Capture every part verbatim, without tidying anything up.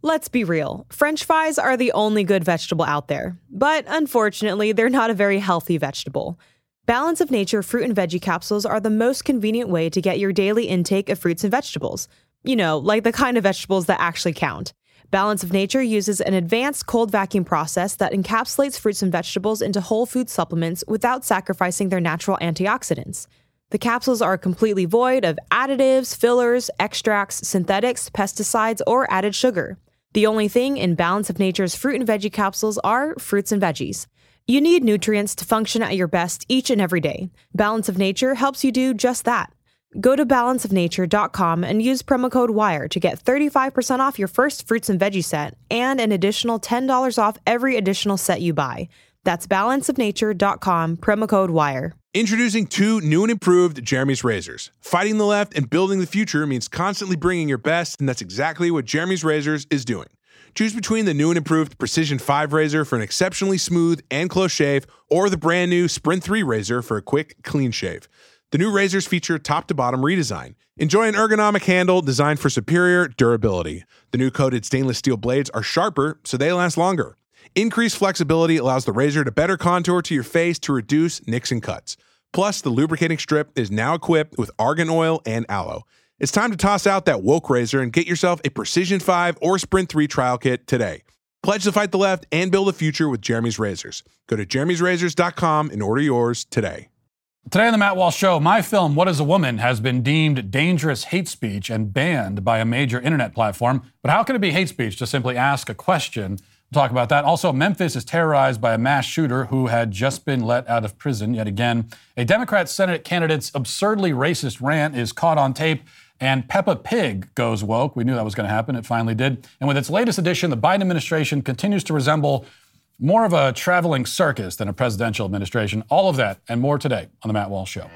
Let's be real, French fries are the only good vegetable out there. But unfortunately, they're not a very healthy vegetable. Balance of Nature fruit and veggie capsules are the most convenient way to get your daily intake of fruits and vegetables. You know, like the kind of vegetables that actually count. Balance of Nature uses an advanced cold vacuum process that encapsulates fruits and vegetables into whole food supplements without sacrificing their natural antioxidants. The capsules are completely void of additives, fillers, extracts, synthetics, pesticides, or added sugar. The only thing in Balance of Nature's fruit and veggie capsules are fruits and veggies. You need nutrients to function at your best each and every day. Balance of Nature helps you do just that. Go to balance of nature dot com and use promo code WIRE to get thirty-five percent off your first fruits and veggie set and an additional ten dollars off every additional set you buy. That's balance of nature dot com, promo code WIRE. Introducing two new and improved Jeremy's Razors. Fighting the left and building the future means constantly bringing your best, and that's exactly what Jeremy's Razors is doing. Choose between the new and improved Precision five razor for an exceptionally smooth and close shave, or the brand new Sprint three razor for a quick, clean shave. The new razors feature top-to-bottom redesign. Enjoy an ergonomic handle designed for superior durability. The new coated stainless steel blades are sharper, so they last longer. Increased flexibility allows the razor to better contour to your face to reduce nicks and cuts. Plus, the lubricating strip is now equipped with argan oil and aloe. It's time to toss out that woke razor and get yourself a Precision five or Sprint three trial kit today. Pledge to fight the left and build a future with Jeremy's Razors. Go to jeremy's razors dot com and order yours today. Today on the Matt Walsh Show, my film, What is a Woman, has been deemed dangerous hate speech and banned by a major internet platform. But how can it be hate speech to simply ask a question? We'll talk about that. Also, Memphis is terrorized by a mass shooter who had just been let out of prison yet again. A Democrat Senate candidate's absurdly racist rant is caught on tape, and Peppa Pig goes woke. We knew that was going to happen. It finally did. And with its latest edition, the Biden administration continues to resemble more of a traveling circus than a presidential administration. All of that and more today on The Matt Walsh Show.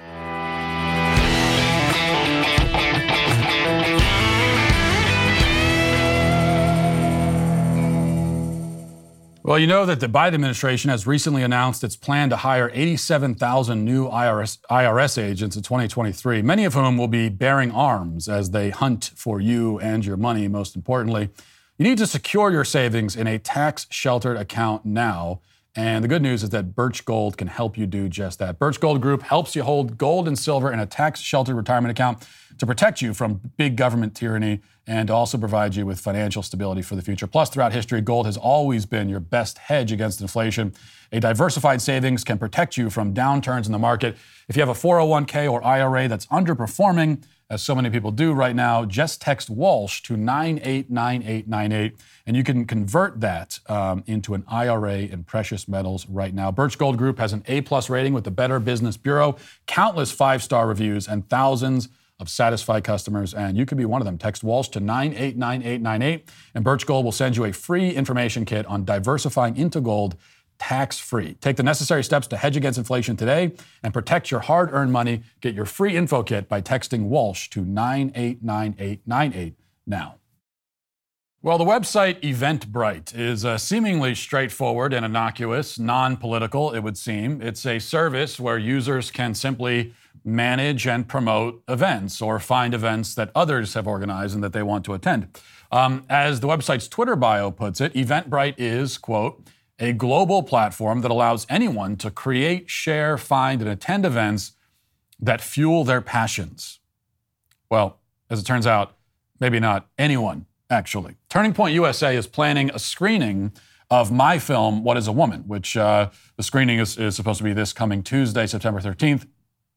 Well, you know that the Biden administration has recently announced its plan to hire eighty-seven thousand new I R S, I R S agents in twenty twenty-three, many of whom will be bearing arms as they hunt for you and your money, most importantly. You need to secure your savings in a tax-sheltered account now. And the good news is that Birch Gold can help you do just that. Birch Gold Group helps you hold gold and silver in a tax-sheltered retirement account to protect you from big government tyranny and to also provide you with financial stability for the future. Plus, throughout history, gold has always been your best hedge against inflation. A diversified savings can protect you from downturns in the market. If you have a four oh one k or I R A that's underperforming, as so many people do right now, just text Walsh to nine eight nine eight nine eight, and you can convert that um, into an I R A in precious metals right now. Birch Gold Group has an A-plus rating with the Better Business Bureau, countless five-star reviews, and thousands of satisfied customers, and you could be one of them. Text Walsh to nine eight nine eight nine eight, and Birch Gold will send you a free information kit on diversifying into gold tax-free. Take the necessary steps to hedge against inflation today and protect your hard-earned money. Get your free info kit by texting Walsh to nine eight nine eight nine eight now. Well, the website Eventbrite is uh, seemingly straightforward and innocuous, non-political, it would seem. It's a service where users can simply manage and promote events or find events that others have organized and that they want to attend. Um, as the website's Twitter bio puts it, Eventbrite is, quote, a global platform that allows anyone to create, share, find, and attend events that fuel their passions. Well, as it turns out, maybe not anyone, actually. Turning Point U S A is planning a screening of my film, What is a Woman, which uh, the screening is, is supposed to be this coming Tuesday, September thirteenth,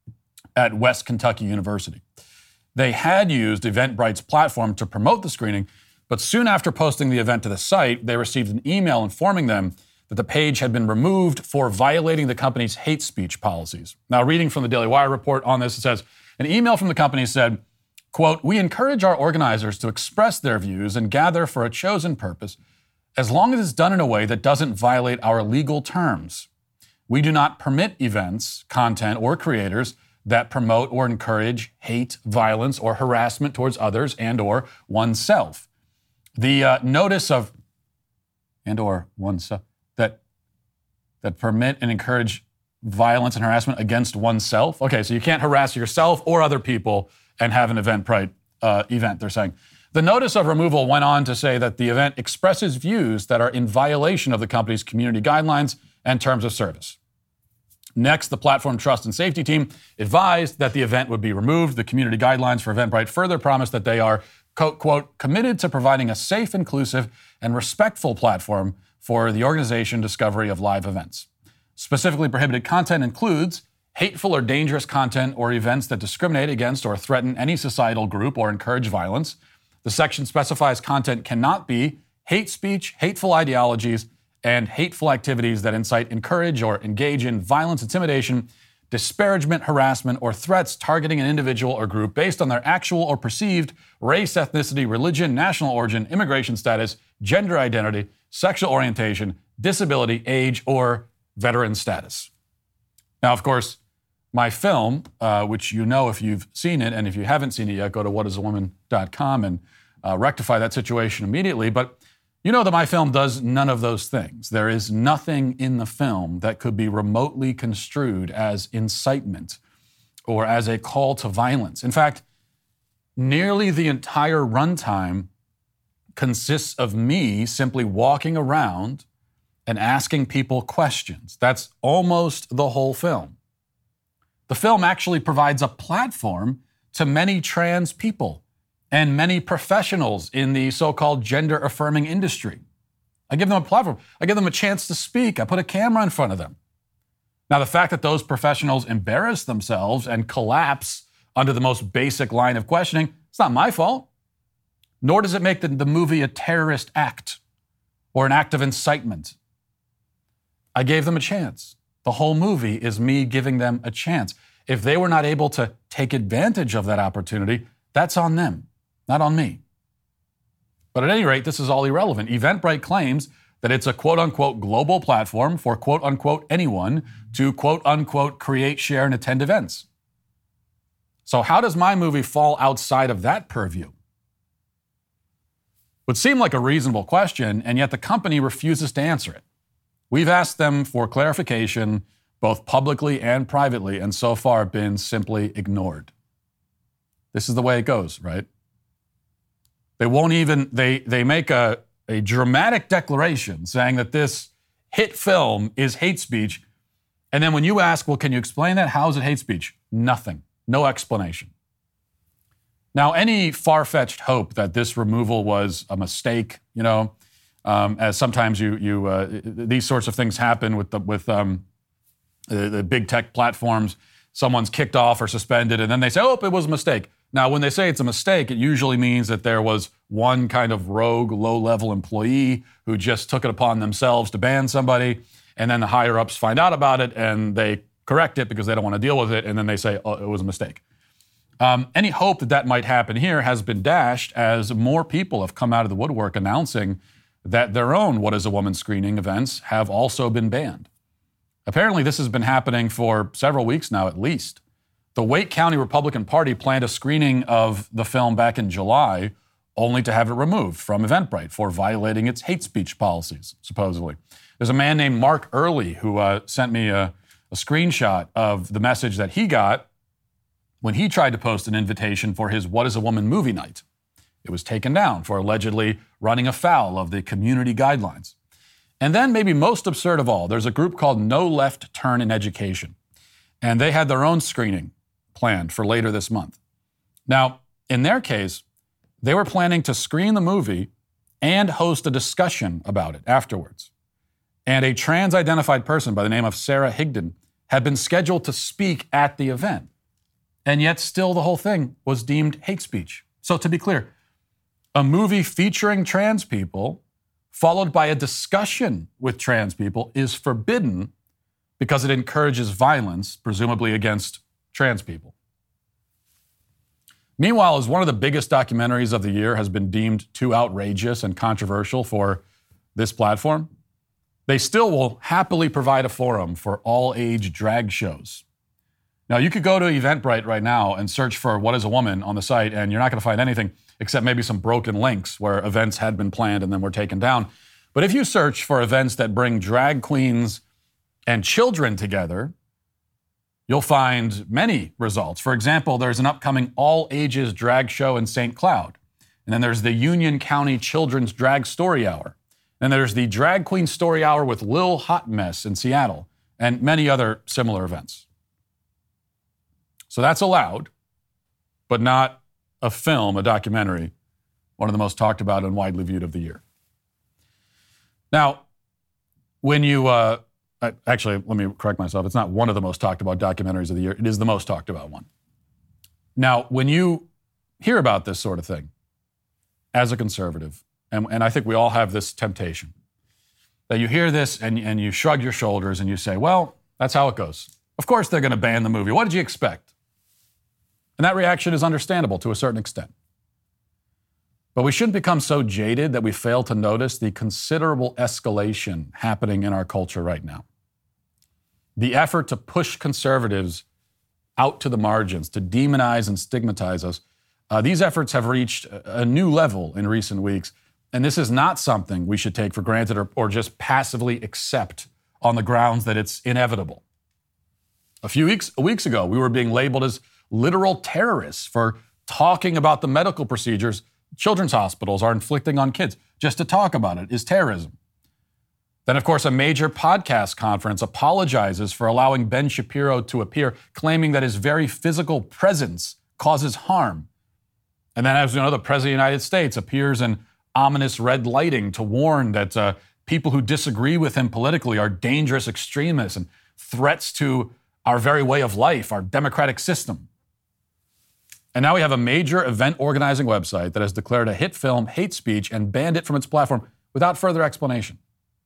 at West Kentucky University. They had used Eventbrite's platform to promote the screening, but soon after posting the event to the site, they received an email informing them that the page had been removed for violating the company's hate speech policies. Now, reading from the Daily Wire report on this, it says, an email from the company said, quote, we encourage our organizers to express their views and gather for a chosen purpose, as long as it's done in a way that doesn't violate our legal terms. We do not permit events, content, or creators that promote or encourage hate, violence, or harassment towards others and or oneself. The uh, notice of and or oneself that that permit and encourage violence and harassment against oneself. Okay, so you can't harass yourself or other people and have an Eventbrite uh, event, they're saying. The notice of removal went on to say that the event expresses views that are in violation of the company's community guidelines and terms of service. Next, the platform trust and safety team advised that the event would be removed. The community guidelines for Eventbrite further promised that they are, quote, quote, committed to providing a safe, inclusive, and respectful platform for the organization discovery of live events. Specifically prohibited content includes hateful or dangerous content or events that discriminate against or threaten any societal group or encourage violence. The section specifies content cannot be hate speech, hateful ideologies, and hateful activities that incite, encourage, or engage in violence, intimidation, disparagement, harassment, or threats targeting an individual or group based on their actual or perceived race, ethnicity, religion, national origin, immigration status, gender identity, sexual orientation, disability, age, or veteran status. Now, of course, my film, uh, which you know if you've seen it, and if you haven't seen it yet, go to what is a woman dot com and uh, rectify that situation immediately. But you know that my film does none of those things. There is nothing in the film that could be remotely construed as incitement or as a call to violence. In fact, nearly the entire runtime consists of me simply walking around and asking people questions. That's almost the whole film. The film actually provides a platform to many trans people and many professionals in the so-called gender-affirming industry. I give them a platform. I give them a chance to speak. I put a camera in front of them. Now, the fact that those professionals embarrass themselves and collapse under the most basic line of questioning, it's not my fault. Nor does it make the, the movie a terrorist act or an act of incitement. I gave them a chance. The whole movie is me giving them a chance. If they were not able to take advantage of that opportunity, that's on them, not on me. But at any rate, this is all irrelevant. Eventbrite claims that it's a quote-unquote global platform for quote-unquote anyone to quote-unquote create, share, and attend events. So how does my movie fall outside of that purview? Would seem like a reasonable question, and yet the company refuses to answer it. We've asked them for clarification, both publicly and privately, and so far been simply ignored. This is the way it goes, right? They won't even, they, they make a, a dramatic declaration saying that this hit film is hate speech, and then when you ask, well, can you explain that? How is it hate speech? Nothing. No explanation. Now, any far-fetched hope that this removal was a mistake, you know, um, as sometimes you, you uh, these sorts of things happen with the, with um, the, the big tech platforms. Someone's kicked off or suspended, and then they say, oh, it was a mistake. Now, when they say it's a mistake, it usually means that there was one kind of rogue, low-level employee who just took it upon themselves to ban somebody, and then the higher-ups find out about it, and they correct it because they don't want to deal with it, and then they say, oh, it was a mistake. Um, any hope that that might happen here has been dashed as more people have come out of the woodwork announcing that their own What is a Woman screening events have also been banned. Apparently, this has been happening for several weeks now, at least. The Wake County Republican Party planned a screening of the film back in July, only to have it removed from Eventbrite for violating its hate speech policies, supposedly. There's a man named Mark Early who uh, sent me a, a screenshot of the message that he got when he tried to post an invitation for his What is a Woman movie night. It was taken down for allegedly running afoul of the community guidelines. And then, maybe most absurd of all, there's a group called No Left Turn in Education. And they had their own screening planned for later this month. Now, in their case, they were planning to screen the movie and host a discussion about it afterwards. And a trans-identified person by the name of Sarah Higdon had been scheduled to speak at the event. And yet still the whole thing was deemed hate speech. So to be clear, a movie featuring trans people followed by a discussion with trans people is forbidden because it encourages violence, presumably against trans people. Meanwhile, as one of the biggest documentaries of the year has been deemed too outrageous and controversial for this platform, they still will happily provide a forum for all-age drag shows. Now, you could go to Eventbrite right now and search for What is a Woman on the site, and you're not going to find anything except maybe some broken links where events had been planned and then were taken down. But if you search for events that bring drag queens and children together, you'll find many results. For example, there's an upcoming all-ages drag show in Saint Cloud. And then there's the Union County Children's Drag Story Hour. And there's the Drag Queen Story Hour with Lil Hot Mess in Seattle, and many other similar events. So that's allowed, but not a film, a documentary, one of the most talked about and widely viewed of the year. Now, when you, uh, actually, let me correct myself. It's not one of the most talked about documentaries of the year. It is the most talked about one. Now, when you hear about this sort of thing as a conservative, and, and I think we all have this temptation, that you hear this and, and you shrug your shoulders and you say, well, that's how it goes. Of course they're going to ban the movie. What did you expect? And that reaction is understandable to a certain extent. But we shouldn't become so jaded that we fail to notice the considerable escalation happening in our culture right now. The effort to push conservatives out to the margins, to demonize and stigmatize us, uh, these efforts have reached a new level in recent weeks. And this is not something we should take for granted or, or just passively accept on the grounds that it's inevitable. A few weeks, weeks ago, we were being labeled as literal terrorists for talking about the medical procedures children's hospitals are inflicting on kids. Just to talk about it is terrorism. Then, of course, a major podcast conference apologizes for allowing Ben Shapiro to appear, claiming that his very physical presence causes harm. And then, as you know, the President of the United States appears in ominous red lighting to warn that uh, people who disagree with him politically are dangerous extremists and threats to our very way of life, our democratic system. And now we have a major event organizing website that has declared a hit film hate speech and banned it from its platform without further explanation.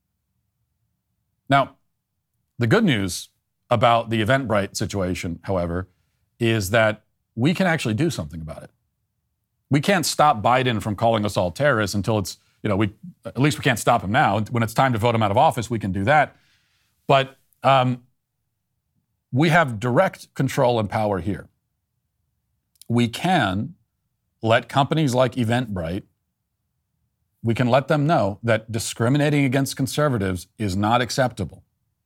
Now, the good news about the Eventbrite situation, however, is that we can actually do something about it. We can't stop Biden from calling us all terrorists until it's, you know, we at least we can't stop him now. When it's time to vote him out of office, we can do that. But um, we have direct control and power here. We can let companies like Eventbrite, we can let them know that discriminating against conservatives is not acceptable.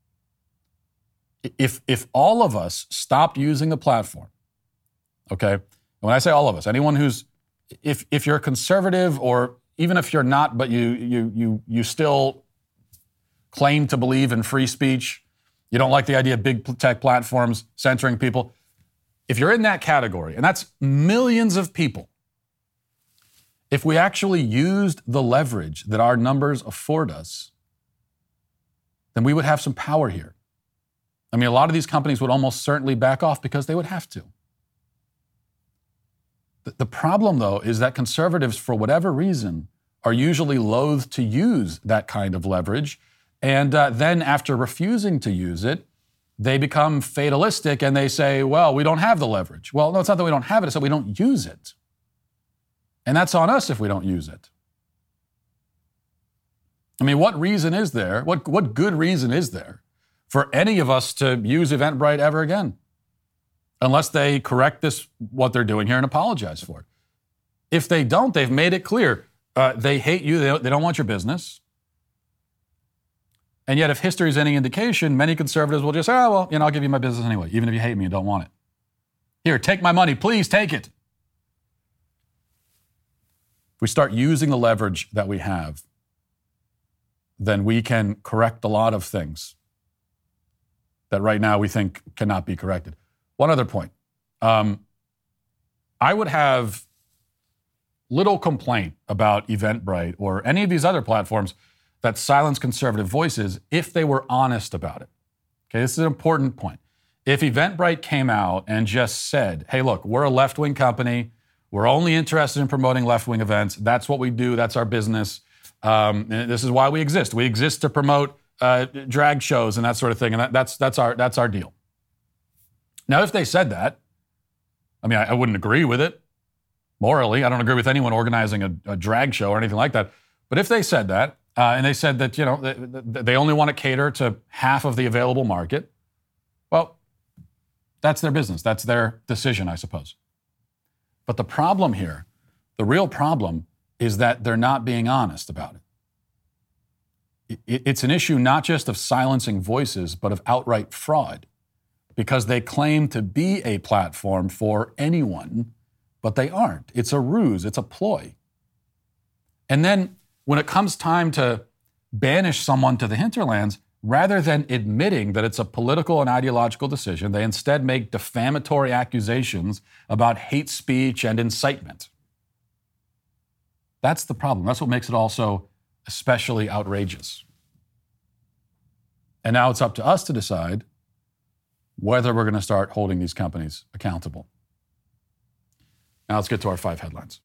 If, if all of us stopped using the platform, okay, when I say all of us, anyone who's, if, if you're a conservative or even if you're not, but you, you, you, you still claim to believe in free speech, you don't like the idea of big tech platforms censoring people, if you're in that category, and that's millions of people, if we actually used the leverage that our numbers afford us, then we would have some power here. I mean, a lot of these companies would almost certainly back off because they would have to. The, the problem, though, is that conservatives, for whatever reason, are usually loath to use that kind of leverage. And uh, then after refusing to use it, they become fatalistic and they say, well, we don't have the leverage. Well, no, it's not that we don't have it, it's that we don't use it. And that's on us if we don't use it. I mean, what reason is there, what, what good reason is there for any of us to use Eventbrite ever again? Unless they correct this, what they're doing here, and apologize for it. If they don't, they've made it clear. Uh, they hate you, they don't, they don't want your business. And yet, if history is any indication, many conservatives will just say, oh, well, you know, I'll give you my business anyway, even if you hate me and don't want it. Here, take my money, please take it. If we start using the leverage that we have, then we can correct a lot of things that right now we think cannot be corrected. One other point. Um, I would have little complaint about Eventbrite or any of these other platforms that silence conservative voices if they were honest about it. Okay, this is an important point. If Eventbrite came out and just said, hey, look, we're a left-wing company. We're only interested in promoting left-wing events. That's what we do. That's our business. Um, and this is why we exist. We exist to promote uh, drag shows and that sort of thing. And that, that's, that's, our, that's our deal. Now, if they said that, I mean, I, I wouldn't agree with it morally. I don't agree with anyone organizing a, a drag show or anything like that. But if they said that, uh, and they said that, you know, they, they only want to cater to half of the available market, well, that's their business. That's their decision, I suppose. But the problem here, the real problem, is that they're not being honest about it. it. It's an issue not just of silencing voices, but of outright fraud, because they claim to be a platform for anyone, but they aren't. It's a ruse. It's a ploy. And then when it comes time to banish someone to the hinterlands, rather than admitting that it's a political and ideological decision, they instead make defamatory accusations about hate speech and incitement. That's the problem. That's what makes it all so especially outrageous. And now it's up to us to decide whether we're going to start holding these companies accountable. Now let's get to our five headlines.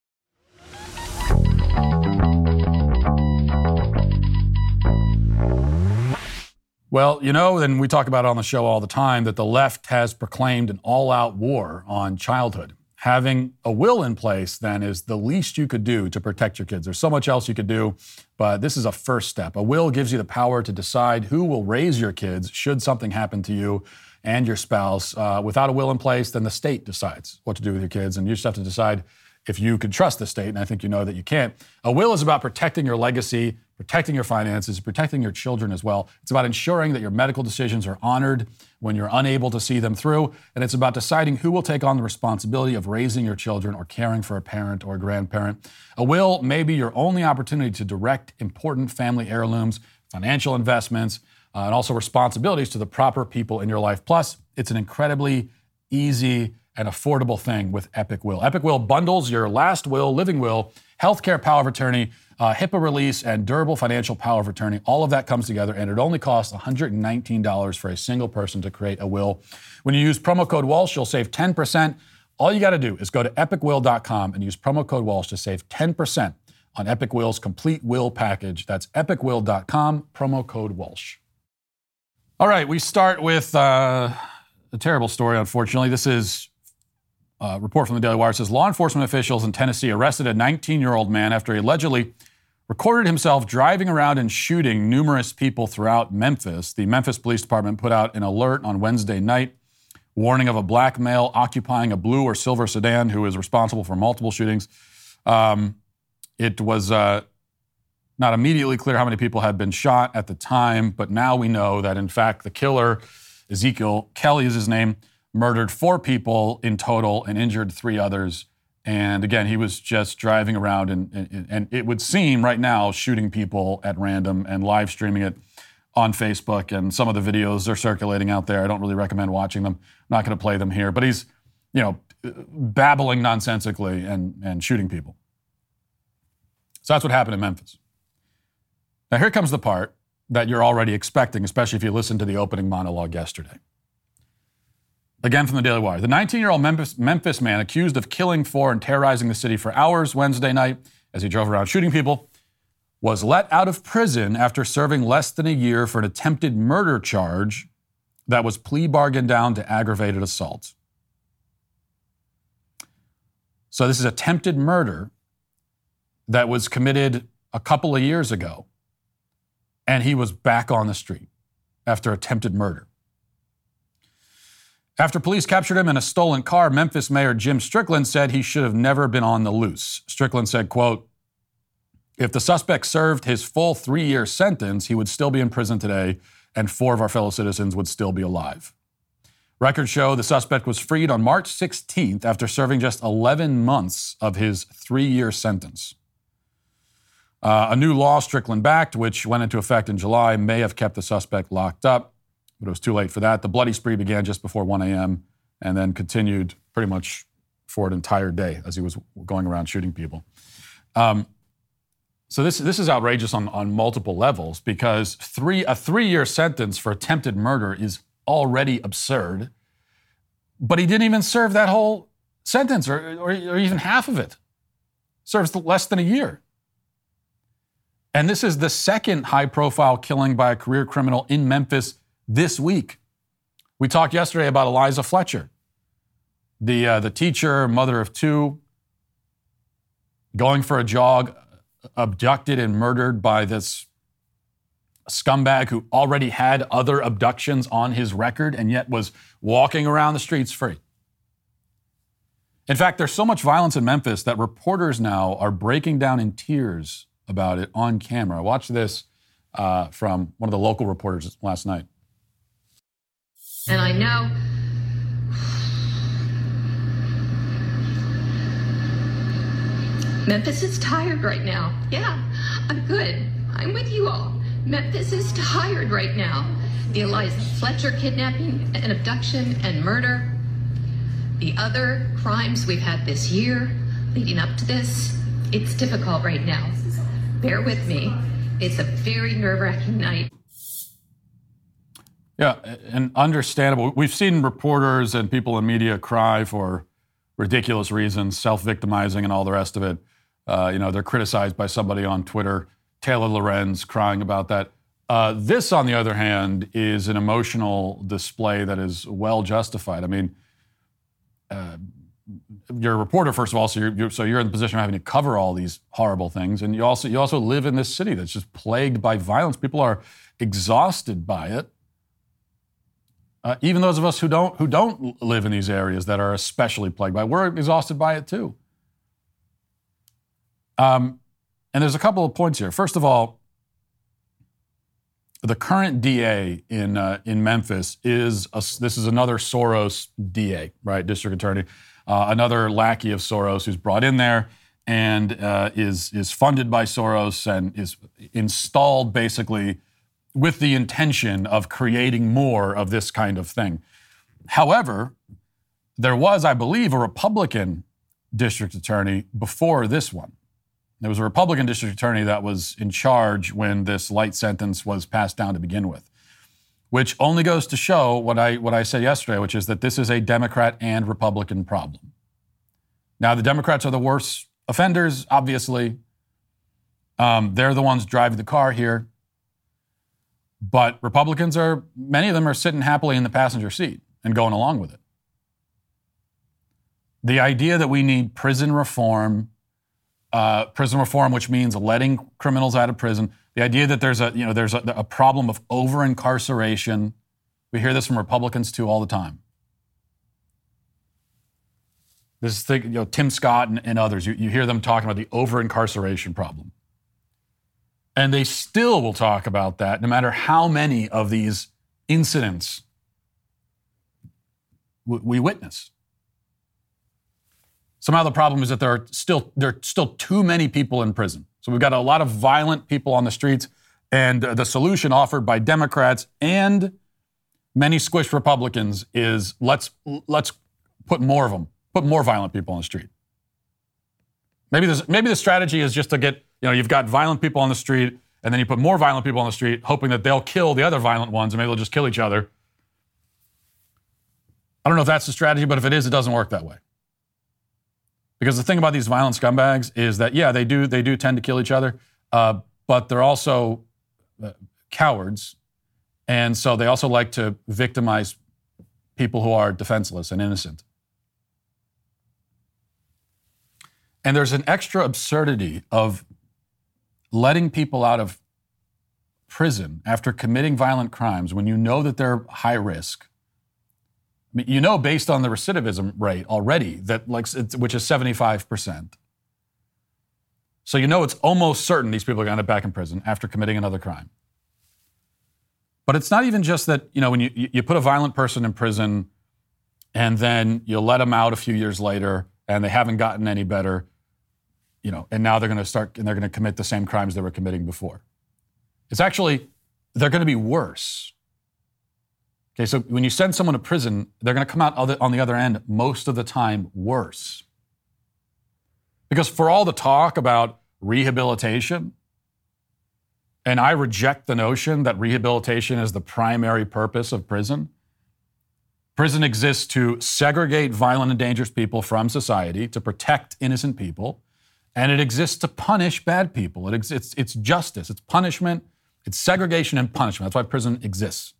Well, you know, and we talk about it on the show all the time, that the left has proclaimed an all-out war on childhood. Having a will in place, then, is the least you could do to protect your kids. There's so much else you could do, but this is a first step. A will gives you the power to decide who will raise your kids should something happen to you and your spouse. Uh, without a will in place, then the state decides what to do with your kids, and you just have to decide if you can trust the state, and I think you know that you can't. A will is about protecting your legacy, protecting your finances, protecting your children as well. It's about ensuring that your medical decisions are honored when you're unable to see them through, and it's about deciding who will take on the responsibility of raising your children or caring for a parent or a grandparent. A will may be your only opportunity to direct important family heirlooms, financial investments, uh, and also responsibilities to the proper people in your life. Plus, it's an incredibly easy and affordable thing with Epic Will. Epic Will bundles your last will, living will, healthcare power of attorney, uh, HIPAA release, and durable financial power of attorney. All of that comes together, and it only costs one hundred nineteen dollars for a single person to create a will. When you use promo code Walsh, you'll save ten percent. All you got to do is go to epic will dot com and use promo code Walsh to save ten percent on Epic Will's complete will package. That's epic will dot com, promo code Walsh. All right, we start with uh, a terrible story, unfortunately. This is a report from the Daily Wire. It says law enforcement officials in Tennessee arrested a nineteen-year-old man after he allegedly recorded himself driving around and shooting numerous people throughout Memphis. The Memphis Police Department put out an alert on Wednesday night, warning of a black male occupying a blue or silver sedan who is responsible for multiple shootings. Um, it was uh, not immediately clear how many people had been shot at the time, but now we know that, in fact, the killer, Ezekiel Kelly is his name, murdered four people in total and injured three others. And again, he was just driving around and, and, and it would seem right now shooting people at random and live streaming it on Facebook. And some of the videos are circulating out there. I don't really recommend watching them. I'm not going to play them here. But he's, you know, babbling nonsensically and, and shooting people. So that's what happened in Memphis. Now here comes the part that you're already expecting, especially if you listened to the opening monologue yesterday. Again from the Daily Wire. The nineteen-year-old Memphis, Memphis man accused of killing four and terrorizing the city for hours Wednesday night as he drove around shooting people was let out of prison after serving less than a year for an attempted murder charge that was plea bargained down to aggravated assault. So this is attempted murder that was committed a couple of years ago, and he was back on the street after attempted murder. After police captured him in a stolen car, Memphis Mayor Jim Strickland said he should have never been on the loose. Strickland said, quote, "If the suspect served his full three-year sentence, he would still be in prison today, and four of our fellow citizens would still be alive." Records show the suspect was freed on March sixteenth after serving just eleven months of his three-year sentence. Uh, a new law Strickland backed, which went into effect in July, may have kept the suspect locked up. But it was too late for that. The bloody spree began just before one a.m. and then continued pretty much for an entire day as he was going around shooting people. Um, so this this is outrageous on, on multiple levels because three a three-year sentence for attempted murder is already absurd. But he didn't even serve that whole sentence or, or, or even half of it. Serves less than a year. And this is the second high-profile killing by a career criminal in Memphis this week. We talked yesterday about Eliza Fletcher, the uh, the teacher, mother of two, going for a jog, abducted and murdered by this scumbag who already had other abductions on his record and yet was walking around the streets free. In fact, there's so much violence in Memphis that reporters now are breaking down in tears about it on camera. Watch this uh, from one of the local reporters last night. And I know Memphis is tired right now. Yeah, I'm good. I'm with you all. Memphis is tired right now. The Eliza Fletcher kidnapping and abduction and murder. The other crimes we've had this year leading up to this. It's difficult right now. Bear with me. It's a very nerve-wracking night. Yeah, and understandable. We've seen reporters and people in media cry for ridiculous reasons, self-victimizing and all the rest of it. Uh, you know, they're criticized by somebody on Twitter, Taylor Lorenz, crying about that. Uh, this, on the other hand, is an emotional display that is well justified. I mean, uh, you're a reporter, first of all, so you're, you're so you're in the position of having to cover all these horrible things, and you also you also live in this city that's just plagued by violence. People are exhausted by it. Uh, even those of us who don't who don't live in these areas that are especially plagued by it, we're exhausted by it too. Um, and there's a couple of points here. First of all, the current D A in uh, in Memphis is a, this is another Soros D A, right? District attorney, uh, another lackey of Soros who's brought in there and uh, is is funded by Soros and is installed basically with the intention of creating more of this kind of thing. However, there was, I believe, a Republican district attorney before this one. There was a Republican district attorney that was in charge when this light sentence was passed down to begin with, which only goes to show what I what I said yesterday, which is that this is a Democrat and Republican problem. Now, the Democrats are the worst offenders, obviously. Um, they're the ones driving the car here. But Republicans are, many of them are sitting happily in the passenger seat and going along with it. The idea that we need prison reform, Uh, prison reform, which means letting criminals out of prison. The idea that there's a, you know, there's a, a problem of over-incarceration. We hear this from Republicans too all the time. This thing, you know, Tim Scott and, and others, you, you hear them talking about the over-incarceration problem. And they still will talk about that no matter how many of these incidents w- we witness. Somehow the problem is that there are still there are still too many people in prison. So we've got a lot of violent people on the streets, and uh, the solution offered by Democrats and many squished Republicans is let's let's put more of them, put more violent people on the street. Maybe this maybe the strategy is just to get, you know, you've got violent people on the street, and then you put more violent people on the street, hoping that they'll kill the other violent ones, and maybe they'll just kill each other. I don't know if that's the strategy, but if it is, it doesn't work that way. Because the thing about these violent scumbags is that, yeah, they do they do tend to kill each other, uh, but they're also uh, cowards, and so they also like to victimize people who are defenseless and innocent. And there's an extra absurdity of letting people out of prison after committing violent crimes when you know that they're high risk. I mean, you know, based on the recidivism rate already, that like it's, which is seventy-five percent. So you know it's almost certain these people are going to end up back in prison after committing another crime. But it's not even just that, you know, when you, you put a violent person in prison and then you let them out a few years later and they haven't gotten any better, you know, and now they're going to start and they're going to commit the same crimes they were committing before. It's actually, they're going to be worse. Okay, so when you send someone to prison, they're going to come out on the other end most of the time worse. Because for all the talk about rehabilitation, and I reject the notion that rehabilitation is the primary purpose of prison. Prison exists to segregate violent and dangerous people from society, to protect innocent people, and it exists to punish bad people. It ex- it's, it's justice, it's punishment, it's segregation and punishment. That's why prison exists.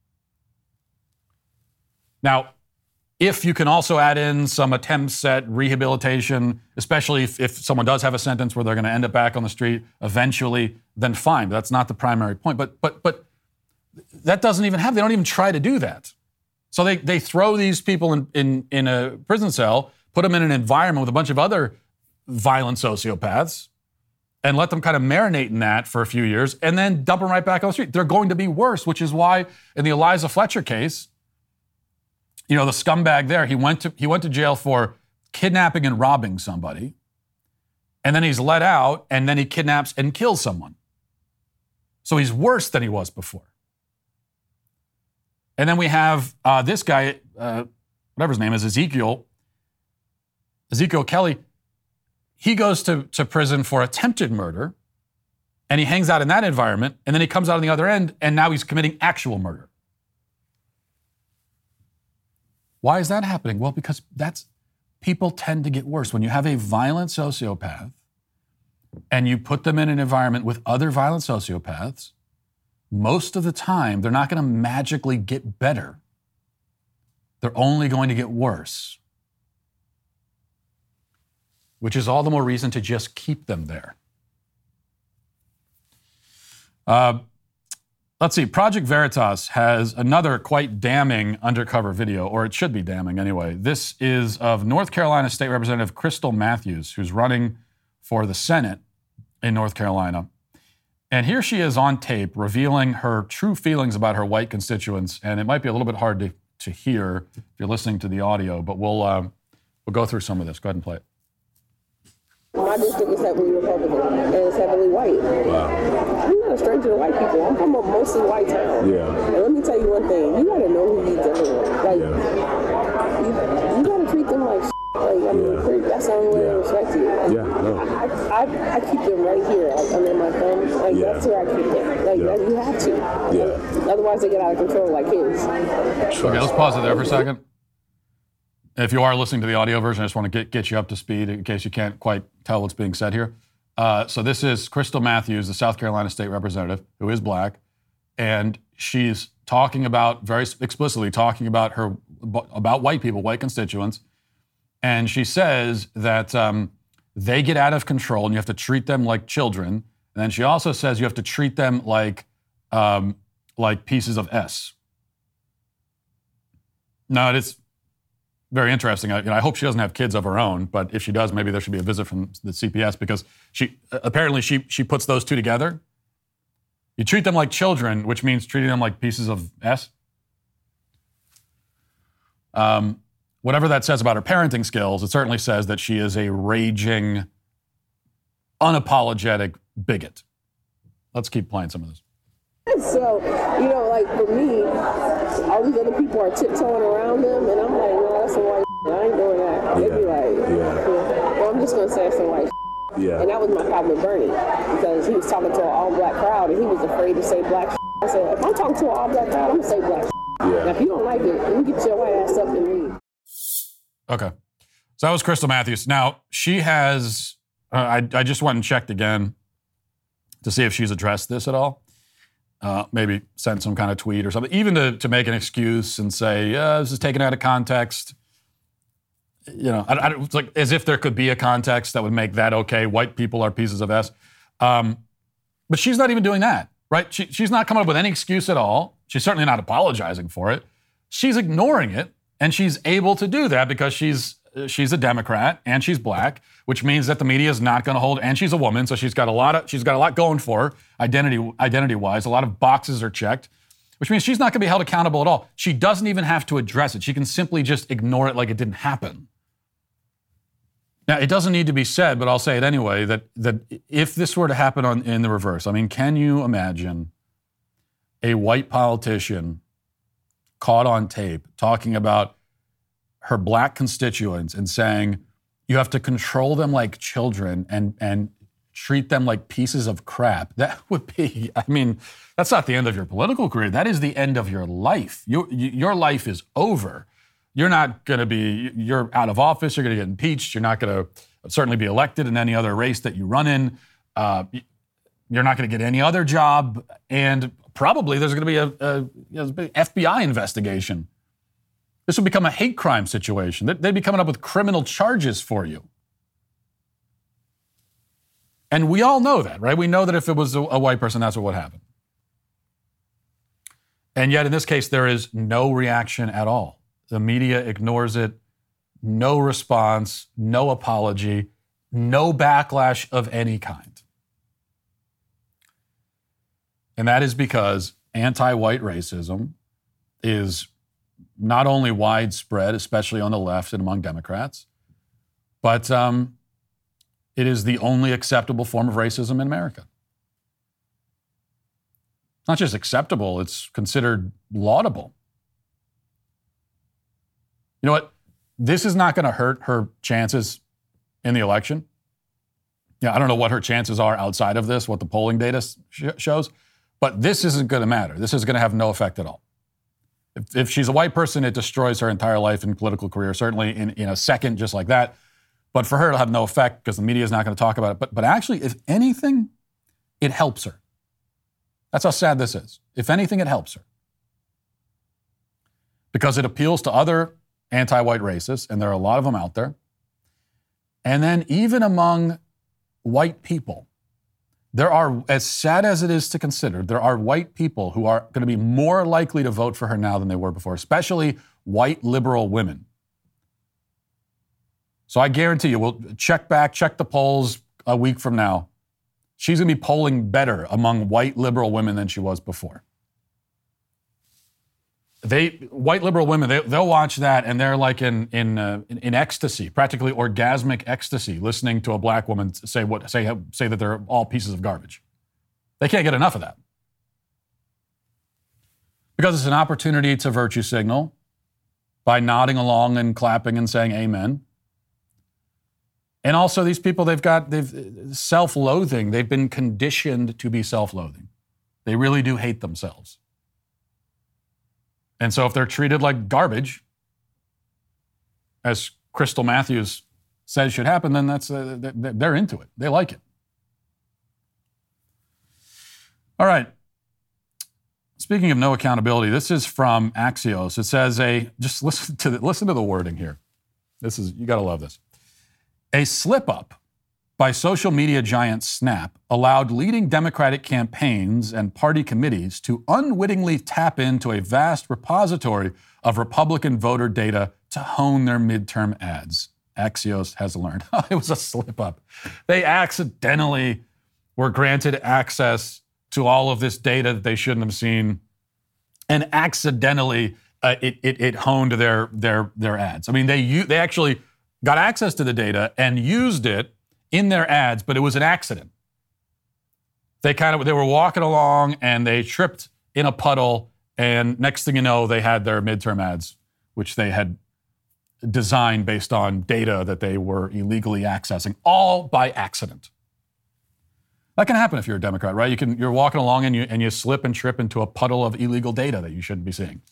Now, if you can also add in some attempts at rehabilitation, especially if, if someone does have a sentence where they're going to end up back on the street eventually, then fine. But that's not the primary point. But but but that doesn't even have, they don't even try to do that. So they, they throw these people in, in, in a prison cell, put them in an environment with a bunch of other violent sociopaths, and let them kind of marinate in that for a few years, and then dump them right back on the street. They're going to be worse, which is why in the Eliza Fletcher case, you know, the scumbag there, he went to he went to jail for kidnapping and robbing somebody. and then he's let out, and then he kidnaps and kills someone. So he's worse than he was before. And then we have uh, this guy, uh, whatever his name is, Ezekiel, Ezekiel Kelly. He goes to, to prison for attempted murder, and he hangs out in that environment, and then he comes out on the other end, and now he's committing actual murder. Why is that happening? Well, because that's people tend to get worse. When you have a violent sociopath and you put them in an environment with other violent sociopaths, most of the time, they're not going to magically get better. They're only going to get worse, which is all the more reason to just keep them there. Uh, let's see. Project Veritas has another quite damning undercover video, or it should be damning anyway. This is of North Carolina State Representative Crystal Matthews, who's running for the Senate in North Carolina. And here she is on tape revealing her true feelings about her white constituents. And it might be a little bit hard to, to hear if you're listening to the audio, but we'll, uh, we'll go through some of this. Go ahead and play it. My district is heavily Republican, and it's heavily white. Wow. I'm not a stranger to white people. I'm from a mostly white town. Yeah. And let me tell you one thing. You gotta know who you're dealing with. Like, yeah. you, you gotta treat them like shit. Like, I mean, yeah. that's the only way yeah. to respect you. Like, yeah, no. I, I, I keep them right here, like, under my thumb. Like, yeah. that's where I keep them. Like, yeah. that, you have to. Yeah. Like, otherwise, they get out of control like kids. Okay, let's pause it there for a second. If you are listening to the audio version, I just want to get, get you up to speed in case you can't quite tell what's being said here. Uh, so this is Crystal Matthews, the South Carolina State Representative, who is black, and she's talking about, very explicitly talking about her, about white people, white constituents, and she says that um, they get out of control and you have to treat them like children. And then she also says you have to treat them like, um, like pieces of S. Now, it is very interesting. I, you know, I hope she doesn't have kids of her own, but if she does, maybe there should be a visit from the C P S because she apparently she she puts those two together. You treat them like children, which means treating them like pieces of S. Um, whatever that says about her parenting skills, it certainly says that she is a raging, unapologetic bigot. Let's keep playing some of this. So, you know, like for me, all these other people are tiptoeing around them, and I'm like, no, that's some white shit. I ain't doing that. They'd be like, yeah. Yeah. Well, I'm just going to say it's some white shit. Yeah. And that was my problem with Bernie, because he was talking to an all-black crowd, and he was afraid to say black shit. I said, if I'm talking to an all-black crowd, I'm going to say black shit. Yeah. Now, if you don't like it, you get your white ass up and leave. Okay. So that was Crystal Matthews. Now, she has, uh, I, I just went and checked again to see if she's addressed this at all. Uh, maybe send some kind of tweet or something, even to, to make an excuse and say, yeah, this is taken out of context. You know, I, I, it's like as if there could be a context that would make that okay. White people are pieces of S. Um, but she's not even doing that, right? She, she's not coming up with any excuse at all. She's certainly not apologizing for it. She's ignoring it, and she's able to do that because she's she's a Democrat and she's black, which means that the media is not going to hold, and she's a woman, so she's got a lot of she's got a lot going for her, identity identity-wise. A lot of boxes are checked, which means she's not going to be held accountable at all. She doesn't even have to address it. She can simply just ignore it like it didn't happen. Now, it doesn't need to be said, but I'll say it anyway, that that if this were to happen on in the reverse, I mean, can you imagine a white politician caught on tape talking about her black constituents and saying, you have to control them like children and, and treat them like pieces of crap? That would be, I mean, that's not the end of your political career. That is the end of your life. Your, your life is over. You're not going to be, you're out of office. You're going to get impeached. You're not going to certainly be elected in any other race that you run in. Uh, you're not going to get any other job. And probably there's going to be a, a, you know, F B I investigation. This would become a hate crime situation. They'd be coming up with criminal charges for you. And we all know that, right? We know that if it was a, a white person, that's what would happen. And yet, in this case, there is no reaction at all. The media ignores it, no response, no apology, no backlash of any kind. And that is because anti-white racism is not only widespread, especially on the left and among Democrats, but um, It is the only acceptable form of racism in America. Not just acceptable, it's considered laudable. You know what? This is not going to hurt her chances in the election. Yeah, I don't know what her chances are outside of this, what the polling data sh- shows, but this isn't going to matter. This is going to have no effect at all. If, if she's a white person, it destroys her entire life and political career, certainly in, in a second, just like that. But for her, it'll have no effect because the media is not going to talk about it. But, but actually, if anything, it helps her. That's how sad this is. If anything, it helps her. Because it appeals to other anti-white racists, and there are a lot of them out there. And then even among white people, there are, as sad as it is to consider, there are white people who are going to be more likely to vote for her now than they were before, especially white liberal women. So I guarantee you, we'll check back, check the polls a week from now. She's going to be polling better among white liberal women than she was before. They white liberal women, they, they'll watch that and they're like in in, uh, in in ecstasy, practically orgasmic ecstasy, listening to a black woman say what say say that they're all pieces of garbage. They can't get enough of that because it's an opportunity to virtue signal by nodding along and clapping and saying amen. And also, these people they've got they've self-loathing. They've been conditioned to be self-loathing. They really do hate themselves. And so if they're treated like garbage, as Crystal Matthews says should happen, then that's uh, they're into it. They like it. All right. Speaking of no accountability, this is from Axios. It says a just listen to the, listen to the wording here. This is you got to love this. A slip up by social media giant Snap allowed leading Democratic campaigns and party committees to unwittingly tap into a vast repository of Republican voter data to hone their midterm ads. Axios has learned. It was a slip up. They accidentally were granted access to all of this data that they shouldn't have seen, and accidentally uh, it, it, it honed their, their, their ads. I mean, they, they actually got access to the data and used it in their ads, but it was an accident. They kind of they were walking along and they tripped in a puddle, and next thing you know, they had their midterm ads, which they had designed based on data that they were illegally accessing, all by accident. That can happen if you're a Democrat, right? You can you're walking along and you and you slip and trip into a puddle of illegal data that you shouldn't be seeing.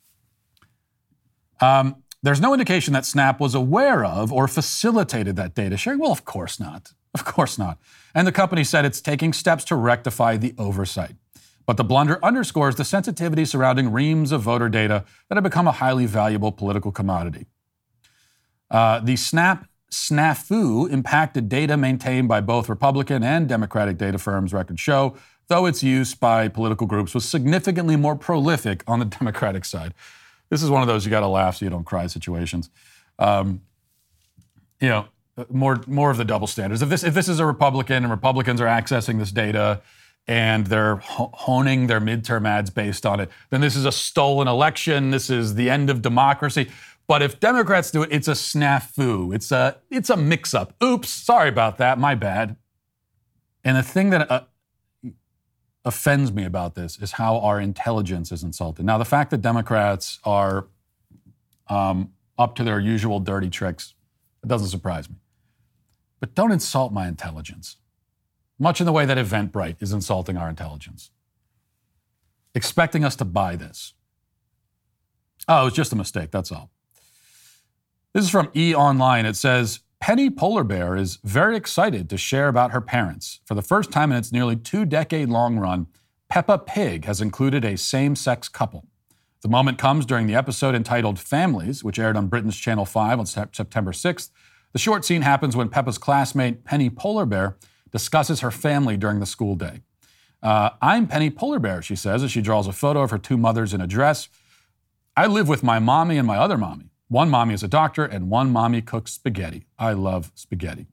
Um. There's no indication that Snap was aware of or facilitated that data sharing. Well, of course not. Of course not. And the company said it's taking steps to rectify the oversight. But the blunder underscores the sensitivity surrounding reams of voter data that have become a highly valuable political commodity. Uh, the Snap snafu impacted data maintained by both Republican and Democratic data firms, records show, though its use by political groups was significantly more prolific on the Democratic side. This is one of those you got to laugh so you don't cry situations. Um, you know, more more of the double standards. If this if this is a Republican and Republicans are accessing this data and they're honing their midterm ads based on it, then this is a stolen election. This is the end of democracy. But if Democrats do it, it's a snafu. It's a it's a mix-up. Oops, sorry about that. My bad. And the thing that uh, offends me about this is how our intelligence is insulted. Now, the fact that Democrats are um, up to their usual dirty tricks, it doesn't surprise me. But don't insult my intelligence, much in the way that Eventbrite is insulting our intelligence, expecting us to buy this. Oh, it was just a mistake, that's all. This is from E! Online. It says, Penny Polar Bear is very excited to share about her parents. For the first time in its nearly two-decade-long run, Peppa Pig has included a same-sex couple. The moment comes during the episode entitled Families, which aired on Britain's Channel five on September sixth. The short scene happens when Peppa's classmate, Penny Polar Bear, discusses her family during the school day. Uh, I'm Penny Polar Bear, she says, as she draws a photo of her two mothers in a dress. I live with my mommy and my other mommy. One mommy is a doctor, and one mommy cooks spaghetti. I love spaghetti.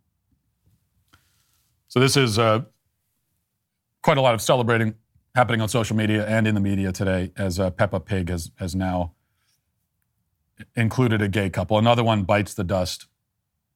So this is uh, quite a lot of celebrating happening on social media and in the media today as uh, Peppa Pig has, has now included a gay couple. Another one bites the dust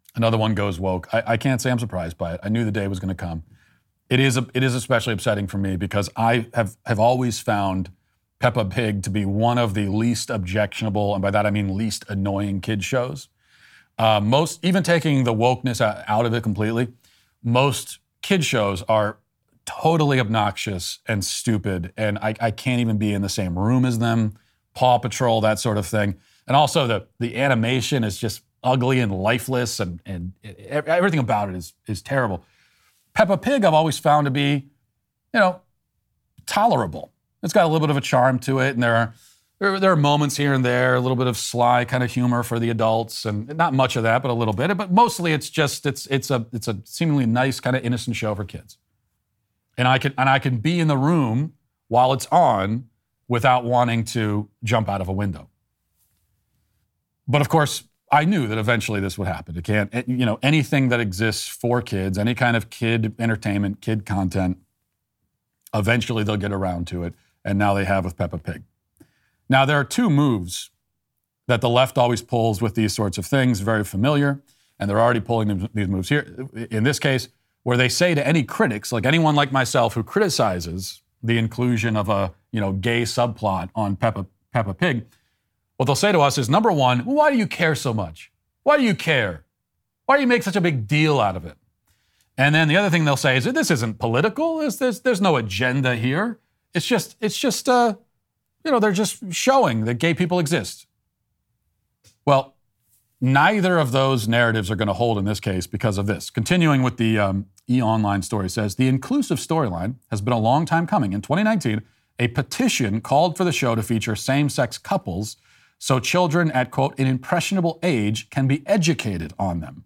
Another one goes woke. I, I can't say I'm surprised by it. I knew the day was going to come. It is a, it is especially upsetting for me because I have, have always found Peppa Pig to be one of the least objectionable, and by that I mean least annoying kid shows. Uh, most, even taking the wokeness out of it completely, most kid shows are totally obnoxious and stupid, and I, I can't even be in the same room as them. Paw Patrol, that sort of thing. And also the, the animation is just ugly and lifeless, and, and everything about it is, is terrible. Peppa Pig I've always found to be, you know, tolerable. It's got a little bit of a charm to it, and there are there, there are moments here and there, a little bit of sly kind of humor for the adults, and not much of that, but a little bit. But mostly it's just it's it's a it's a seemingly nice kind of innocent show for kids. And I can and I can be in the room while it's on without wanting to jump out of a window. But of course, I knew that eventually this would happen. It can't, you know, anything that exists for kids, any kind of kid entertainment, kid content, eventually they'll get around to it. And now they have with Peppa Pig. Now, there are two moves that the left always pulls with these sorts of things, very familiar, and they're already pulling these moves here. In this case, where they say to any critics, like anyone like myself who criticizes the inclusion of a, you know, gay subplot on Peppa, Peppa Pig, what they'll say to us is, number one, why do you care so much? Why do you care? Why do you make such a big deal out of it? And then the other thing they'll say is that this isn't political. There's, there's, there's no agenda here. It's just, it's just, uh, you know, they're just showing that gay people exist. Well, neither of those narratives are going to hold in this case because of this. Continuing with the um, E-Online story says, the inclusive storyline has been a long time coming. In twenty nineteen, a petition called for the show to feature same-sex couples so children at, quote, an impressionable age can be educated on them.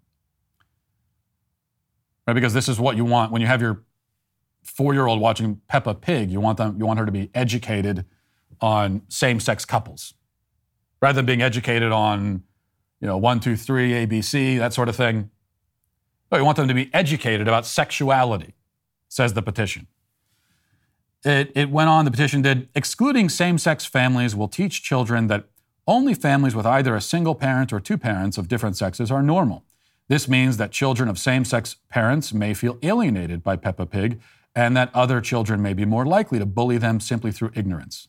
Right? Because this is what you want when you have your four-year-old watching Peppa Pig. You want them, you want her to be educated on same-sex couples, rather than being educated on, you know, one, two, three, A B C, that sort of thing. No, you want them to be educated about sexuality, says the petition. It, it went on, the petition did, excluding same-sex families will teach children that only families with either a single parent or two parents of different sexes are normal. This means that children of same-sex parents may feel alienated by Peppa Pig and that other children may be more likely to bully them simply through ignorance.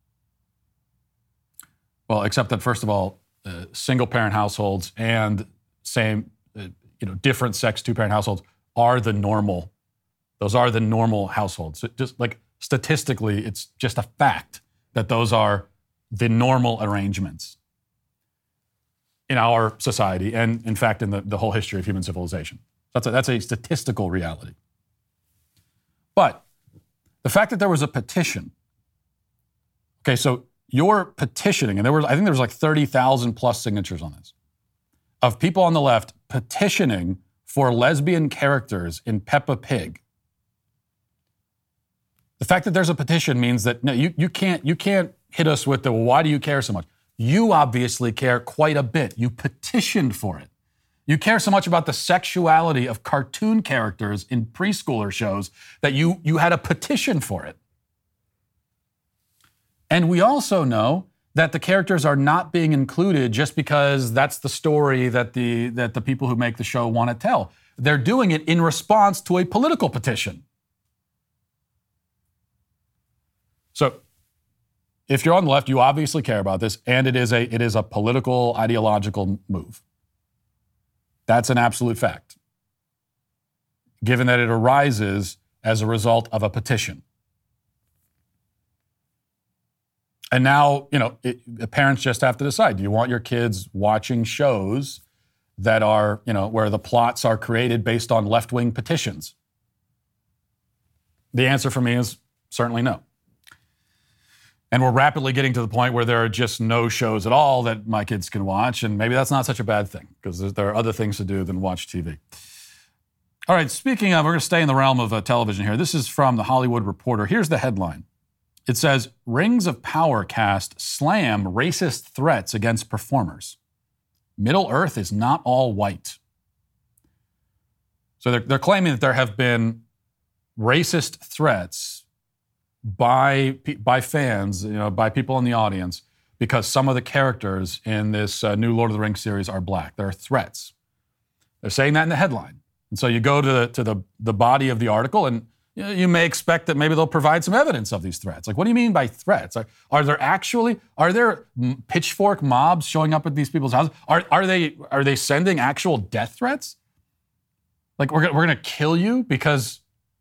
Well, except that, first of all, uh, single-parent households and same, uh, you know, different sex two-parent households are the normal. Those are the normal households. It just like statistically, it's just a fact that those are the normal arrangements in our society and, in fact, in the, the whole history of human civilization. That's a, that's a statistical reality. But the fact that there was a petition, okay, so you're petitioning, and there were, I think there was like thirty thousand plus signatures on this, of people on the left petitioning for lesbian characters in Peppa Pig. The fact that there's a petition means that no, you, you can't you can't hit us with the why do you care so much? You obviously care quite a bit. You petitioned for it. You care so much about the sexuality of cartoon characters in preschooler shows that you, you had a petition for it. And we also know that the characters are not being included just because that's the story that the, that the people who make the show want to tell. They're doing it in response to a political petition. So, if you're on the left, you obviously care about this, and it is a it is a political, ideological move. That's an absolute fact, given that it arises as a result of a petition. And now, you know, it, parents just have to decide, do you want your kids watching shows that are, you know, where the plots are created based on left-wing petitions? The answer for me is certainly no. And we're rapidly getting to the point where there are just no shows at all that my kids can watch, and maybe that's not such a bad thing, because there are other things to do than watch T V. All right, speaking of, we're going to stay in the realm of uh, television here. This is from The Hollywood Reporter. Here's the headline. It says, Rings of Power cast slam racist threats against performers. Middle-earth is not all white. So they're, they're claiming that there have been racist threats by by fans, you know, by people in the audience, because some of the characters in this uh, new Lord of the Rings series are black. There are threats. They're saying that in the headline. And so you go to the, to the, the body of the article, and you know, you may expect that maybe they'll provide some evidence of these threats. Like, what do you mean by threats? Are, are there actually, are there pitchfork mobs showing up at these people's houses? Are, are they are they sending actual death threats? Like, we're, we're going to kill you because,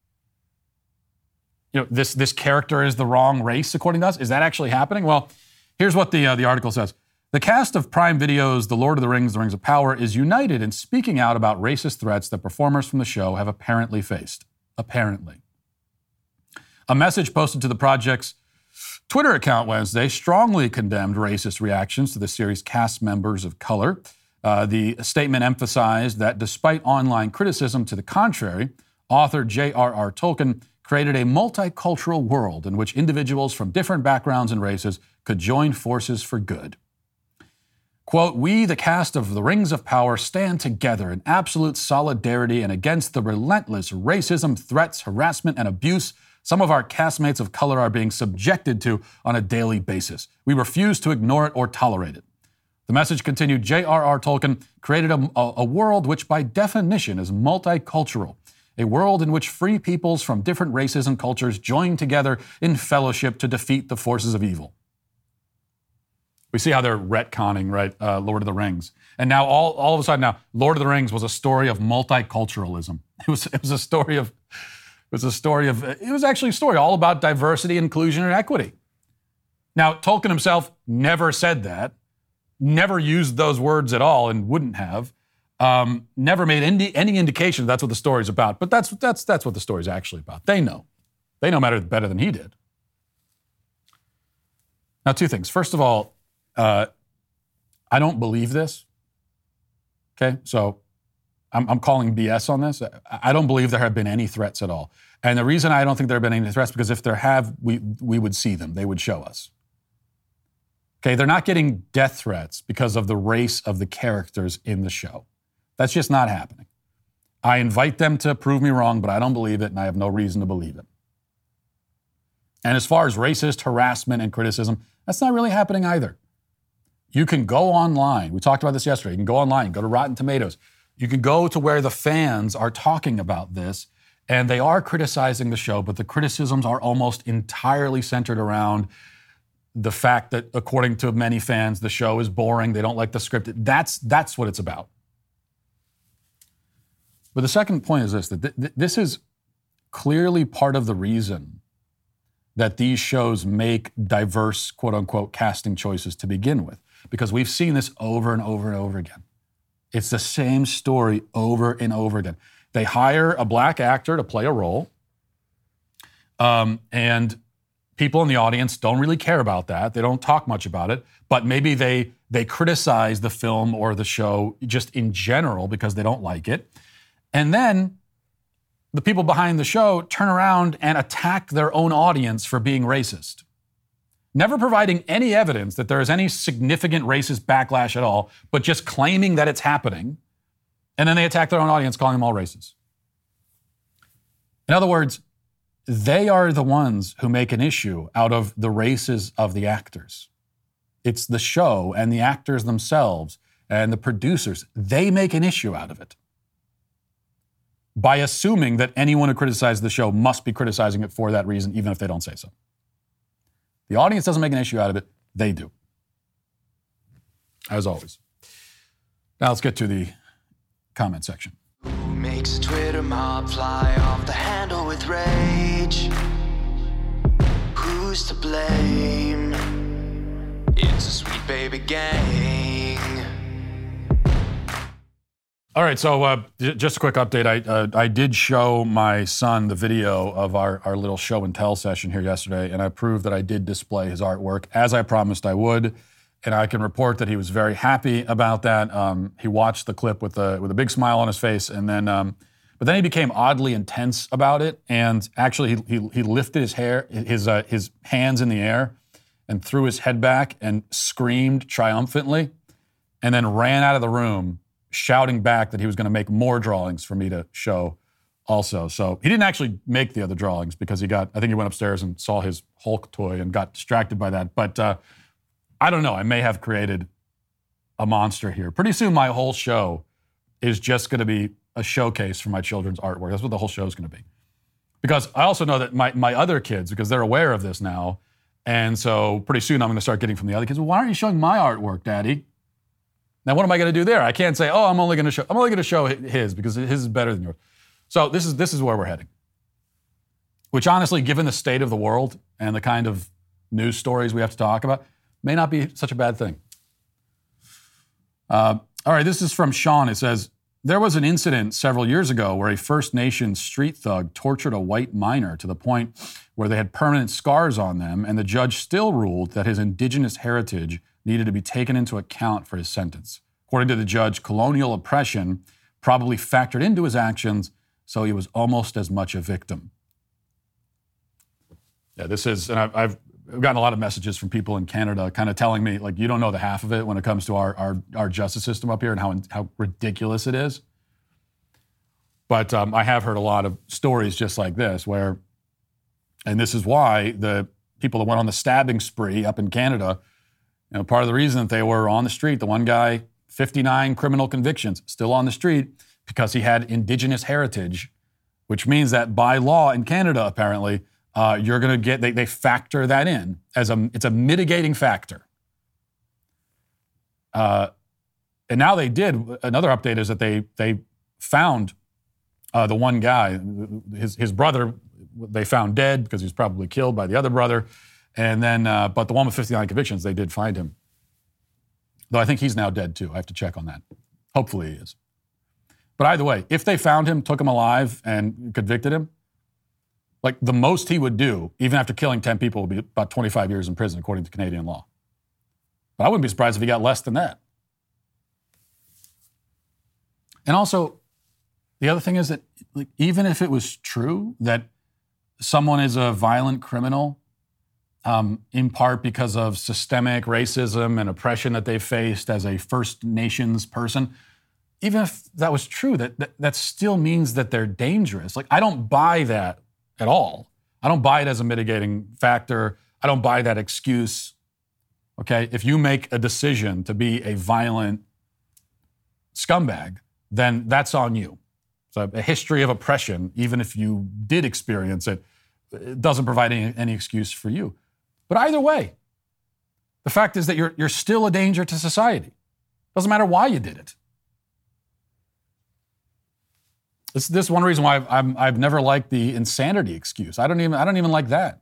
you know, this, this character is the wrong race, according to us? Is that actually happening? Well, here's what the, uh, the article says. The cast of Prime Video's The Lord of the Rings, The Rings of Power is united in speaking out about racist threats that performers from the show have apparently faced. Apparently. A message posted to the project's Twitter account Wednesday strongly condemned racist reactions to the series' cast members of color. Uh, the statement emphasized that despite online criticism to the contrary, author J R R Tolkien created a multicultural world in which individuals from different backgrounds and races could join forces for good. Quote, we, the cast of The Rings of Power, stand together in absolute solidarity and against the relentless racism, threats, harassment, and abuse some of our castmates of color are being subjected to on a daily basis. We refuse to ignore it or tolerate it. The message continued, J R R Tolkien created a, a, a world which by definition is multicultural, a world in which free peoples from different races and cultures join together in fellowship to defeat the forces of evil. We see how they're retconning, right, uh, Lord of the Rings. And now all, all of a sudden now, Lord of the Rings was a story of multiculturalism. It was, it was a story of, it was a story of, it was actually a story all about diversity, inclusion, and equity. Now, Tolkien himself never said that, never used those words at all and wouldn't have, um, never made any, any indication that's what the story's about. But that's, that's, that's what the story's actually about. They know. They know better, better than he did. Now, two things. First of all, Uh, I don't believe this. Okay, so I'm, I'm calling B S on this. I, I don't believe there have been any threats at all. And the reason I don't think there have been any threats because if there have, we we would see them. They would show us. Okay, they're not getting death threats because of the race of the characters in the show. That's just not happening. I invite them to prove me wrong, but I don't believe it, and I have no reason to believe it. And as far as racist harassment and criticism, that's not really happening either. You can go online. We talked about this yesterday. You can go online, go to Rotten Tomatoes. You can go to where the fans are talking about this, and they are criticizing the show, but the criticisms are almost entirely centered around the fact that, according to many fans, the show is boring. They don't like the script. That's, that's what it's about. But the second point is this, that th- th- this is clearly part of the reason that these shows make diverse, quote-unquote, casting choices to begin with. Because we've seen this over and over and over again. It's the same story over and over again. They hire a black actor to play a role, um, and people in the audience don't really care about that. They don't talk much about it, but maybe they they criticize the film or the show just in general because they don't like it. And then the people behind the show turn around and attack their own audience for being racist, never providing any evidence that there is any significant racist backlash at all, but just claiming that it's happening. And then they attack their own audience, calling them all racist. In other words, they are the ones who make an issue out of the races of the actors. It's the show and the actors themselves and the producers. They make an issue out of it by assuming that anyone who criticizes the show must be criticizing it for that reason, even if they don't say so. The audience doesn't make an issue out of it. They do. As always. Now let's get to the comment section. Who makes a Twitter mob fly off the handle with rage? Who's to blame? It's a sweet baby gang. All right, so uh, just a quick update. I uh, I did show my son the video of our, our little show and tell session here yesterday, and I proved that I did display his artwork as I promised I would, and I can report that he was very happy about that. Um, he watched the clip with a with a big smile on his face, and then um, but then he became oddly intense about it, and actually he he, he lifted his hair his uh, his hands in the air and threw his head back and screamed triumphantly, and then ran out of the room, shouting back that he was going to make more drawings for me to show also. So he didn't actually make the other drawings because he got, I think he went upstairs and saw his Hulk toy and got distracted by that. But uh, I don't know, I may have created a monster here. Pretty soon my whole show is just going to be a showcase for my children's artwork. That's what the whole show is going to be. Because I also know that my, my other kids, because they're aware of this now, and so pretty soon I'm going to start getting from the other kids, well, why aren't you showing my artwork, Daddy? Now, what am I going to do there? I can't say, oh, I'm only going to show I'm only going to show his because his is better than yours. So this is this is where we're heading. Which honestly, given the state of the world and the kind of news stories we have to talk about, may not be such a bad thing. Uh, all right, this is from Sean. It says, there was an incident several years ago where a First Nations street thug tortured a white miner to the point where they had permanent scars on them, and the judge still ruled that his indigenous heritage needed to be taken into account for his sentence. According to the judge, colonial oppression probably factored into his actions, so he was almost as much a victim. Yeah, this is, and I've, I've gotten a lot of messages from people in Canada kind of telling me, like, you don't know the half of it when it comes to our our, our justice system up here and how how ridiculous it is. But um, I have heard a lot of stories just like this where, and this is why the people that went on the stabbing spree up in Canada, you know, part of the reason that they were on the street, the one guy, fifty-nine criminal convictions, still on the street because he had indigenous heritage, which means that by law in Canada, apparently, Uh, you're going to get, they, they factor that in as a, it's a mitigating factor. Uh, and now they did, another update is that they they found uh, the one guy, his his brother, they found dead because he was probably killed by the other brother. And then, uh, but the one with fifty-nine convictions, they did find him. Though I think he's now dead too. I have to check on that. Hopefully he is. But either way, if they found him, took him alive, and convicted him, like the most he would do, even after killing ten people, would be about twenty-five years in prison, according to Canadian law. But I wouldn't be surprised if he got less than that. And also, the other thing is that like, even if it was true that someone is a violent criminal, um, in part because of systemic racism and oppression that they faced as a First Nations person, even if that was true, that, that that still means that they're dangerous. Like, I don't buy that at all. I don't buy it as a mitigating factor. I don't buy that excuse. Okay, if you make a decision to be a violent scumbag, then that's on you. So a history of oppression, even if you did experience it, it doesn't provide any, any excuse for you. But either way, the fact is that you're you're still a danger to society. Doesn't matter why you did it. This, this is one reason why I've, I'm, I've never liked the insanity excuse. I don't even I don't even like that.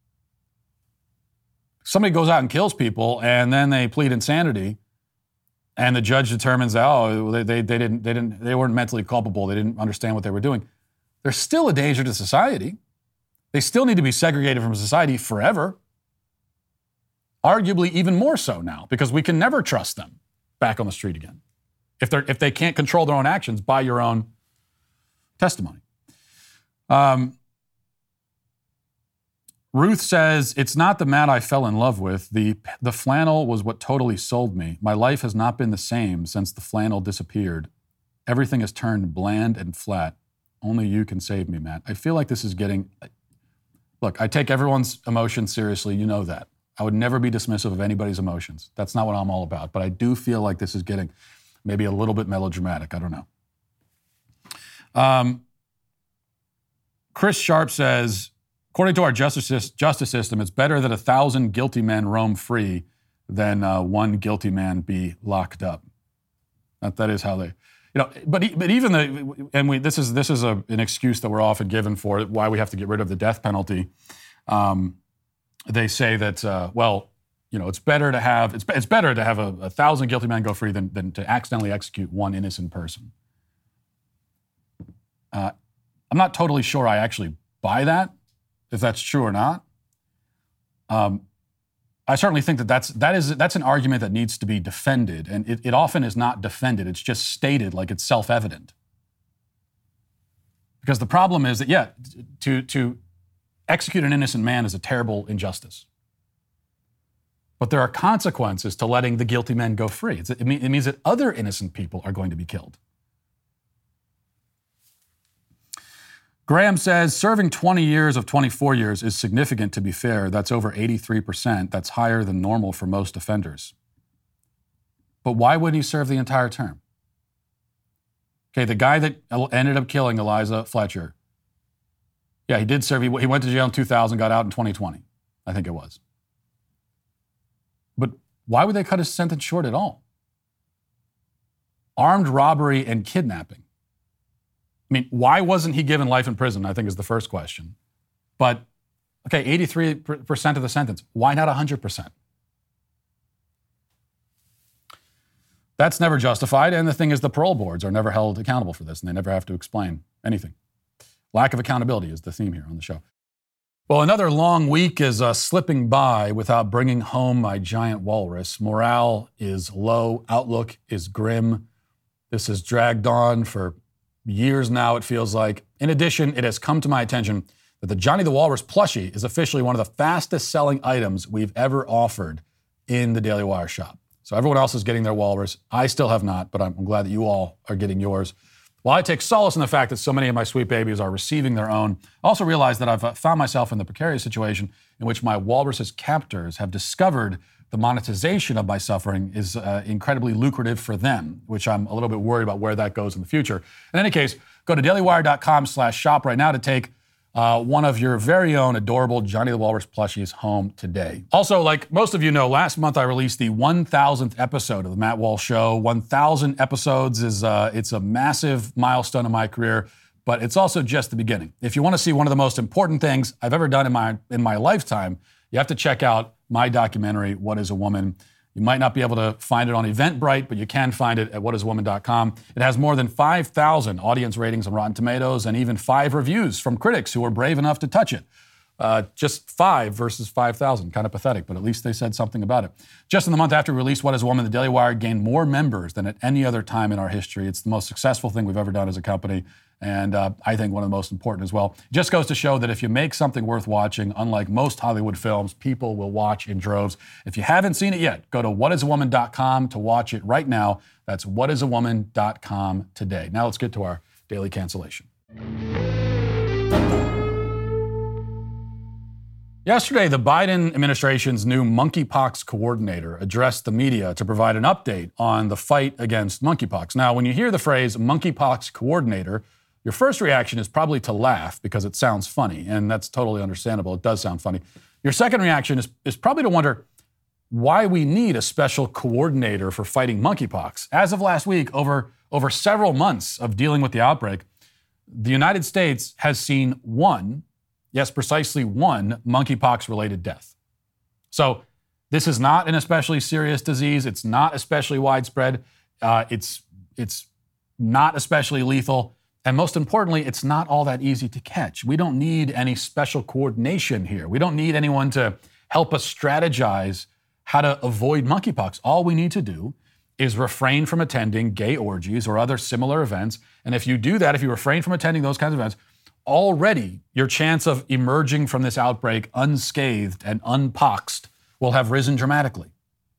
Somebody goes out and kills people, and then they plead insanity, and the judge determines that oh they, they they didn't they didn't they weren't mentally culpable. They didn't understand what they were doing. They're still a danger to society. They still need to be segregated from society forever. Arguably even more so now, because we can never trust them back on the street again if they if they can't control their own actions by your own testimony. Um, Ruth says, it's not the Matt I fell in love with. The, the flannel was what totally sold me. My life has not been the same since the flannel disappeared. Everything has turned bland and flat. Only you can save me, Matt. I feel like this is getting... Look, I take everyone's emotions seriously. You know that. I would never be dismissive of anybody's emotions. That's not what I'm all about. But I do feel like this is getting maybe a little bit melodramatic. I don't know. Um, Chris Sharp says, according to our justice, justice system, it's better that a thousand guilty men roam free than uh, one guilty man be locked up. That, that is how they, you know, but but even the, and we this is this is a, an excuse that we're often given for why we have to get rid of the death penalty. Um, they say that, uh, well, you know, it's better to have, it's, it's better to have a, a thousand guilty men go free than, than to accidentally execute one innocent person. Uh, I'm not totally sure I actually buy that, if that's true or not. Um, I certainly think that that's, that is, that's an argument that needs to be defended, and it, it often is not defended. It's just stated like it's self-evident. Because the problem is that, yeah, to, to execute an innocent man is a terrible injustice. But there are consequences to letting the guilty men go free. It's, it, mean, it means that other innocent people are going to be killed. Graham says, serving twenty years of twenty-four years is significant, to be fair. That's over eighty-three percent. That's higher than normal for most offenders. But why wouldn't he serve the entire term? Okay, the guy that ended up killing Eliza Fletcher, yeah, he did serve. He, he went to jail in two thousand, got out in twenty twenty, I think it was. But why would they cut his sentence short at all? Armed robbery and kidnapping. I mean, why wasn't he given life in prison, I think is the first question. But, okay, eighty-three percent of the sentence. Why not one hundred percent? That's never justified, and the thing is the parole boards are never held accountable for this, and they never have to explain anything. Lack of accountability is the theme here on the show. Well, another long week is uh, slipping by without bringing home my giant walrus. Morale is low. Outlook is grim. This has dragged on for years now, it feels like. In addition, it has come to my attention that the Johnny the Walrus plushie is officially one of the fastest selling items we've ever offered in the Daily Wire shop. So everyone else is getting their walrus. I still have not, but I'm glad that you all are getting yours. While I take solace in the fact that so many of my sweet babies are receiving their own, I also realize that I've found myself in the precarious situation in which my walrus's captors have discovered the monetization of my suffering is uh, incredibly lucrative for them, which I'm a little bit worried about where that goes in the future. In any case, go to dailywire.com slash shop right now to take uh, one of your very own adorable Johnny the Walrus plushies home today. Also, like most of you know, last month I released the one thousandth episode of the Matt Walsh Show. one thousand episodes is uh, it's a massive milestone in my career, but it's also just the beginning. If you want to see one of the most important things I've ever done in my in my lifetime, you have to check out my documentary, What is a Woman? You might not be able to find it on Eventbrite, but you can find it at what is a woman dot com. It has more than five thousand audience ratings on Rotten Tomatoes and even five reviews from critics who were brave enough to touch it. Uh, just five versus five thousand. Kind of pathetic, but at least they said something about it. Just in the month after we released What is a Woman, the Daily Wire gained more members than at any other time in our history. It's the most successful thing we've ever done as a company, and uh, I think one of the most important as well. It just goes to show that if you make something worth watching, unlike most Hollywood films, people will watch in droves. If you haven't seen it yet, go to what is a woman dot com to watch it right now. That's what is a woman dot com today. Now let's get to our daily cancellation. Yesterday, the Biden administration's new monkeypox coordinator addressed the media to provide an update on the fight against monkeypox. Now, when you hear the phrase monkeypox coordinator, your first reaction is probably to laugh because it sounds funny, and that's totally understandable. It does sound funny. Your second reaction is, is probably to wonder why we need a special coordinator for fighting monkeypox. As of last week, over, over several months of dealing with the outbreak, the United States has seen one, yes, precisely one, monkeypox-related death. So this is not an especially serious disease. It's not especially widespread. Uh, it's, it's not especially lethal. And most importantly, it's not all that easy to catch. We don't need any special coordination here. We don't need anyone to help us strategize how to avoid monkeypox. All we need to do is refrain from attending gay orgies or other similar events. And if you do that, if you refrain from attending those kinds of events, already your chance of emerging from this outbreak unscathed and unpoxed will have risen dramatically.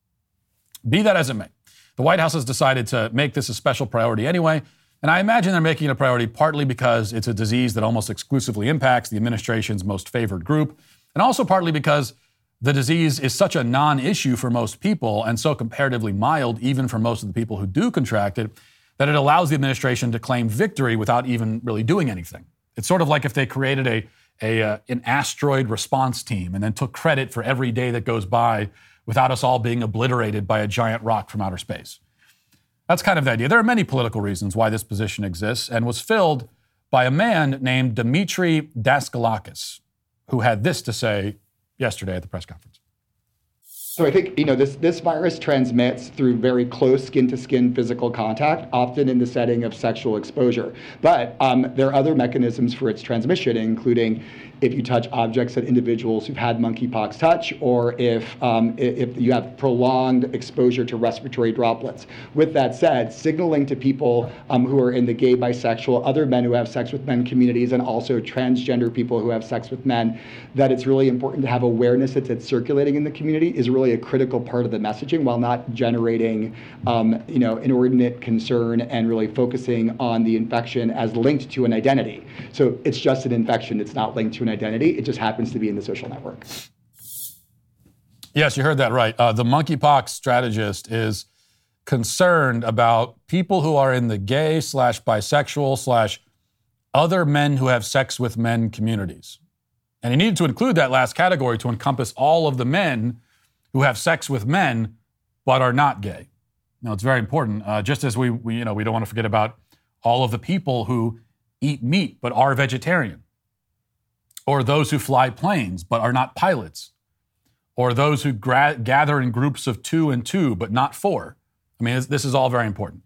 Be that as it may, the White House has decided to make this a special priority anyway, and I imagine they're making it a priority partly because it's a disease that almost exclusively impacts the administration's most favored group, and also partly because the disease is such a non-issue for most people and so comparatively mild even for most of the people who do contract it, that it allows the administration to claim victory without even really doing anything. It's sort of like if they created a, a uh, an asteroid response team and then took credit for every day that goes by without us all being obliterated by a giant rock from outer space. That's kind of the idea. There are many political reasons why this position exists and was filled by a man named Dimitri Daskalakis, who had this to say yesterday at the press conference. So I think, you know, this, this virus transmits through very close skin-to-skin physical contact, often in the setting of sexual exposure. But um, there are other mechanisms for its transmission, including if you touch objects that individuals who've had monkeypox touch, or if um, if you have prolonged exposure to respiratory droplets. With that said, signaling to people um, who are in the gay, bisexual, other men who have sex with men communities, and also transgender people who have sex with men, that it's really important to have awareness that it's circulating in the community is really a critical part of the messaging, while not generating um, you know, inordinate concern and really focusing on the infection as linked to an identity. So it's just an infection, it's not linked to an identity, it just happens to be in the social network. Yes, you heard that right. Uh, the monkeypox strategist is concerned about people who are in the gay slash bisexual slash other men who have sex with men communities. And he needed to include that last category to encompass all of the men who have sex with men but are not gay. Now, it's very important, uh, just as we, we, you know, we don't want to forget about all of the people who eat meat but are vegetarian, or those who fly planes but are not pilots, or those who gra- gather in groups of two and two but not four. I mean, this is all very important.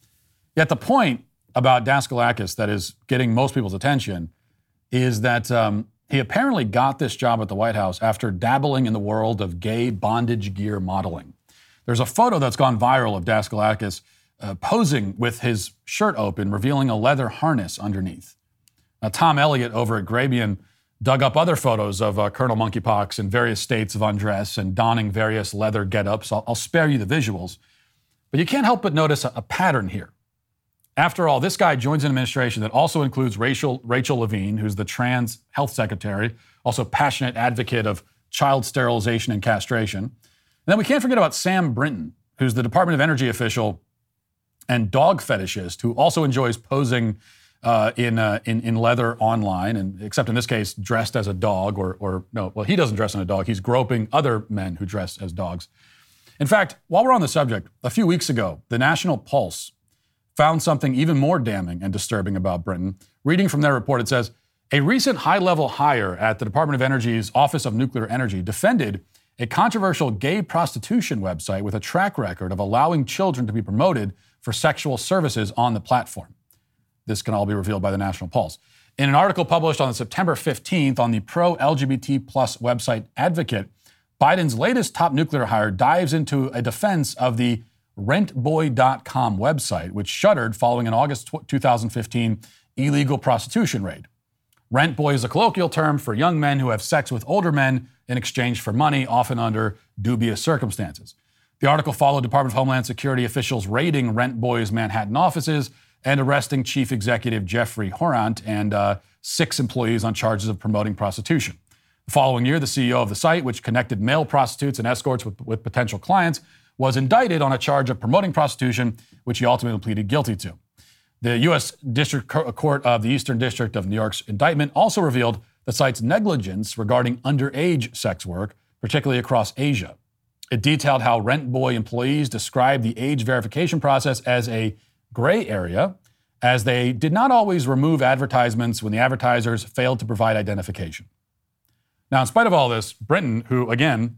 Yet the point about Daskalakis that is getting most people's attention is that um, he apparently got this job at the White House after dabbling in the world of gay bondage gear modeling. There's a photo that's gone viral of Daskalakis uh, posing with his shirt open, revealing a leather harness underneath. Now, Tom Elliott over at Grabien dug up other photos of uh, Colonel Monkeypox in various states of undress and donning various leather get-ups. I'll, I'll spare you the visuals. But you can't help but notice a, a pattern here. After all, this guy joins an administration that also includes Rachel, Rachel Levine, who's the trans health secretary, also passionate advocate of child sterilization and castration. And then we can't forget about Sam Brinton, who's the Department of Energy official and dog fetishist who also enjoys posing uh, in, uh, in in leather online, and except in this case, dressed as a dog, or, or no, well, he doesn't dress as a dog. He's groping other men who dress as dogs. In fact, while we're on the subject, a few weeks ago, the National Pulse found something even more damning and disturbing about Brinton. Reading from their report, it says, a recent high-level hire at the Department of Energy's Office of Nuclear Energy defended a controversial gay prostitution website with a track record of allowing children to be promoted for sexual services on the platform. This can all be revealed by the National Pulse. In an article published on September fifteenth on the pro-L G B T plus website Advocate, Biden's latest top nuclear hire dives into a defense of the rent boy dot com website, which shuttered following an August two thousand fifteen illegal prostitution raid. Rent boy is a colloquial term for young men who have sex with older men in exchange for money, often under dubious circumstances. The article followed Department of Homeland Security officials raiding Rent Boy's Manhattan offices and arresting Chief Executive Jeffrey Horant and uh, six employees on charges of promoting prostitution. The following year, the C E O of the site, which connected male prostitutes and escorts with, with potential clients, was indicted on a charge of promoting prostitution, which he ultimately pleaded guilty to. The U S District Court of the Eastern District of New York's indictment also revealed the site's negligence regarding underage sex work, particularly across Asia. It detailed how Rent Boy employees described the age verification process as a gray area, as they did not always remove advertisements when the advertisers failed to provide identification. Now, in spite of all this, Brinton, who, again,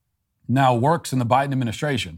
now works in the Biden administration,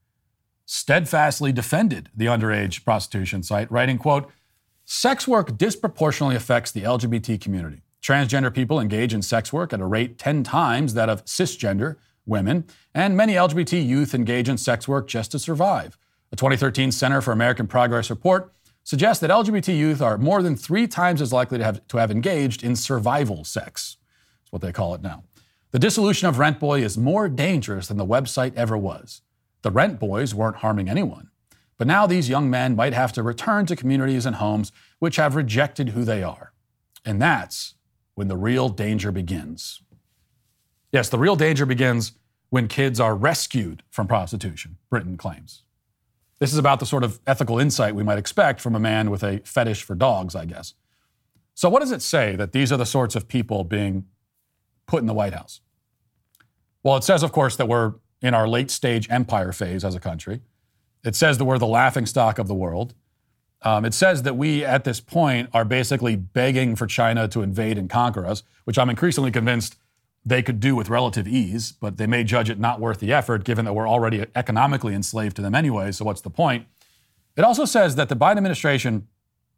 steadfastly defended the underage prostitution site, writing, quote, sex work disproportionately affects the L G B T community. Transgender people engage in sex work at a rate ten times that of cisgender women, and many L G B T youth engage in sex work just to survive. A twenty thirteen Center for American Progress report suggests that L G B T youth are more than three times as likely to have, to have engaged in survival sex. That's what they call it now. The dissolution of Rent Boy is more dangerous than the website ever was. The Rent Boys weren't harming anyone, but now these young men might have to return to communities and homes which have rejected who they are. And that's when the real danger begins. Yes, the real danger begins when kids are rescued from prostitution, Brinton claims. This is about the sort of ethical insight we might expect from a man with a fetish for dogs, I guess. So what does it say that these are the sorts of people being put in the White House? Well, it says, of course, that we're in our late-stage empire phase as a country. It says that we're the laughingstock of the world. Um, it says that we, at this point, are basically begging for China to invade and conquer us, which I'm increasingly convinced they could do with relative ease, but they may judge it not worth the effort, given that we're already economically enslaved to them anyway, so what's the point? It also says that the Biden administration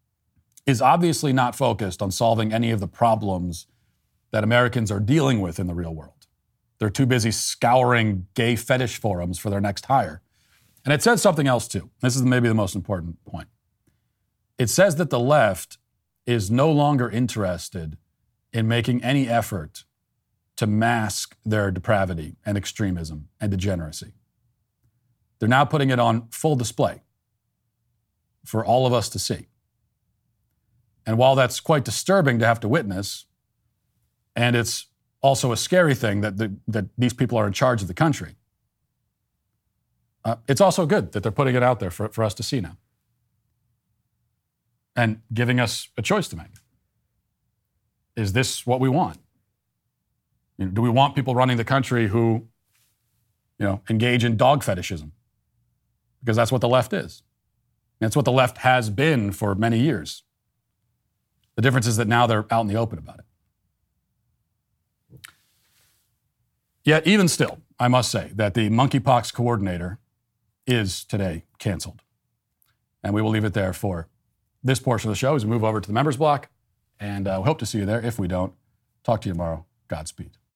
is obviously not focused on solving any of the problems that Americans are dealing with in the real world. They're too busy scouring gay fetish forums for their next hire. And it says something else too. This is maybe the most important point. It says that the left is no longer interested in making any effort to mask their depravity and extremism and degeneracy. They're now putting it on full display for all of us to see. And while that's quite disturbing to have to witness, and it's also a scary thing that, the, that these people are in charge of the country, Uh, it's also good that they're putting it out there for, for us to see now and giving us a choice to make. Is this what we want? You know, do we want people running the country who, you know, engage in dog fetishism? Because that's what the left is. That's what the left has been for many years. The difference is that now they're out in the open about it. Yet, even still, I must say that the monkeypox coordinator is today canceled. And we will leave it there for this portion of the show as we move over to the members block. And uh, we hope to see you there. If we don't, talk to you tomorrow. Godspeed.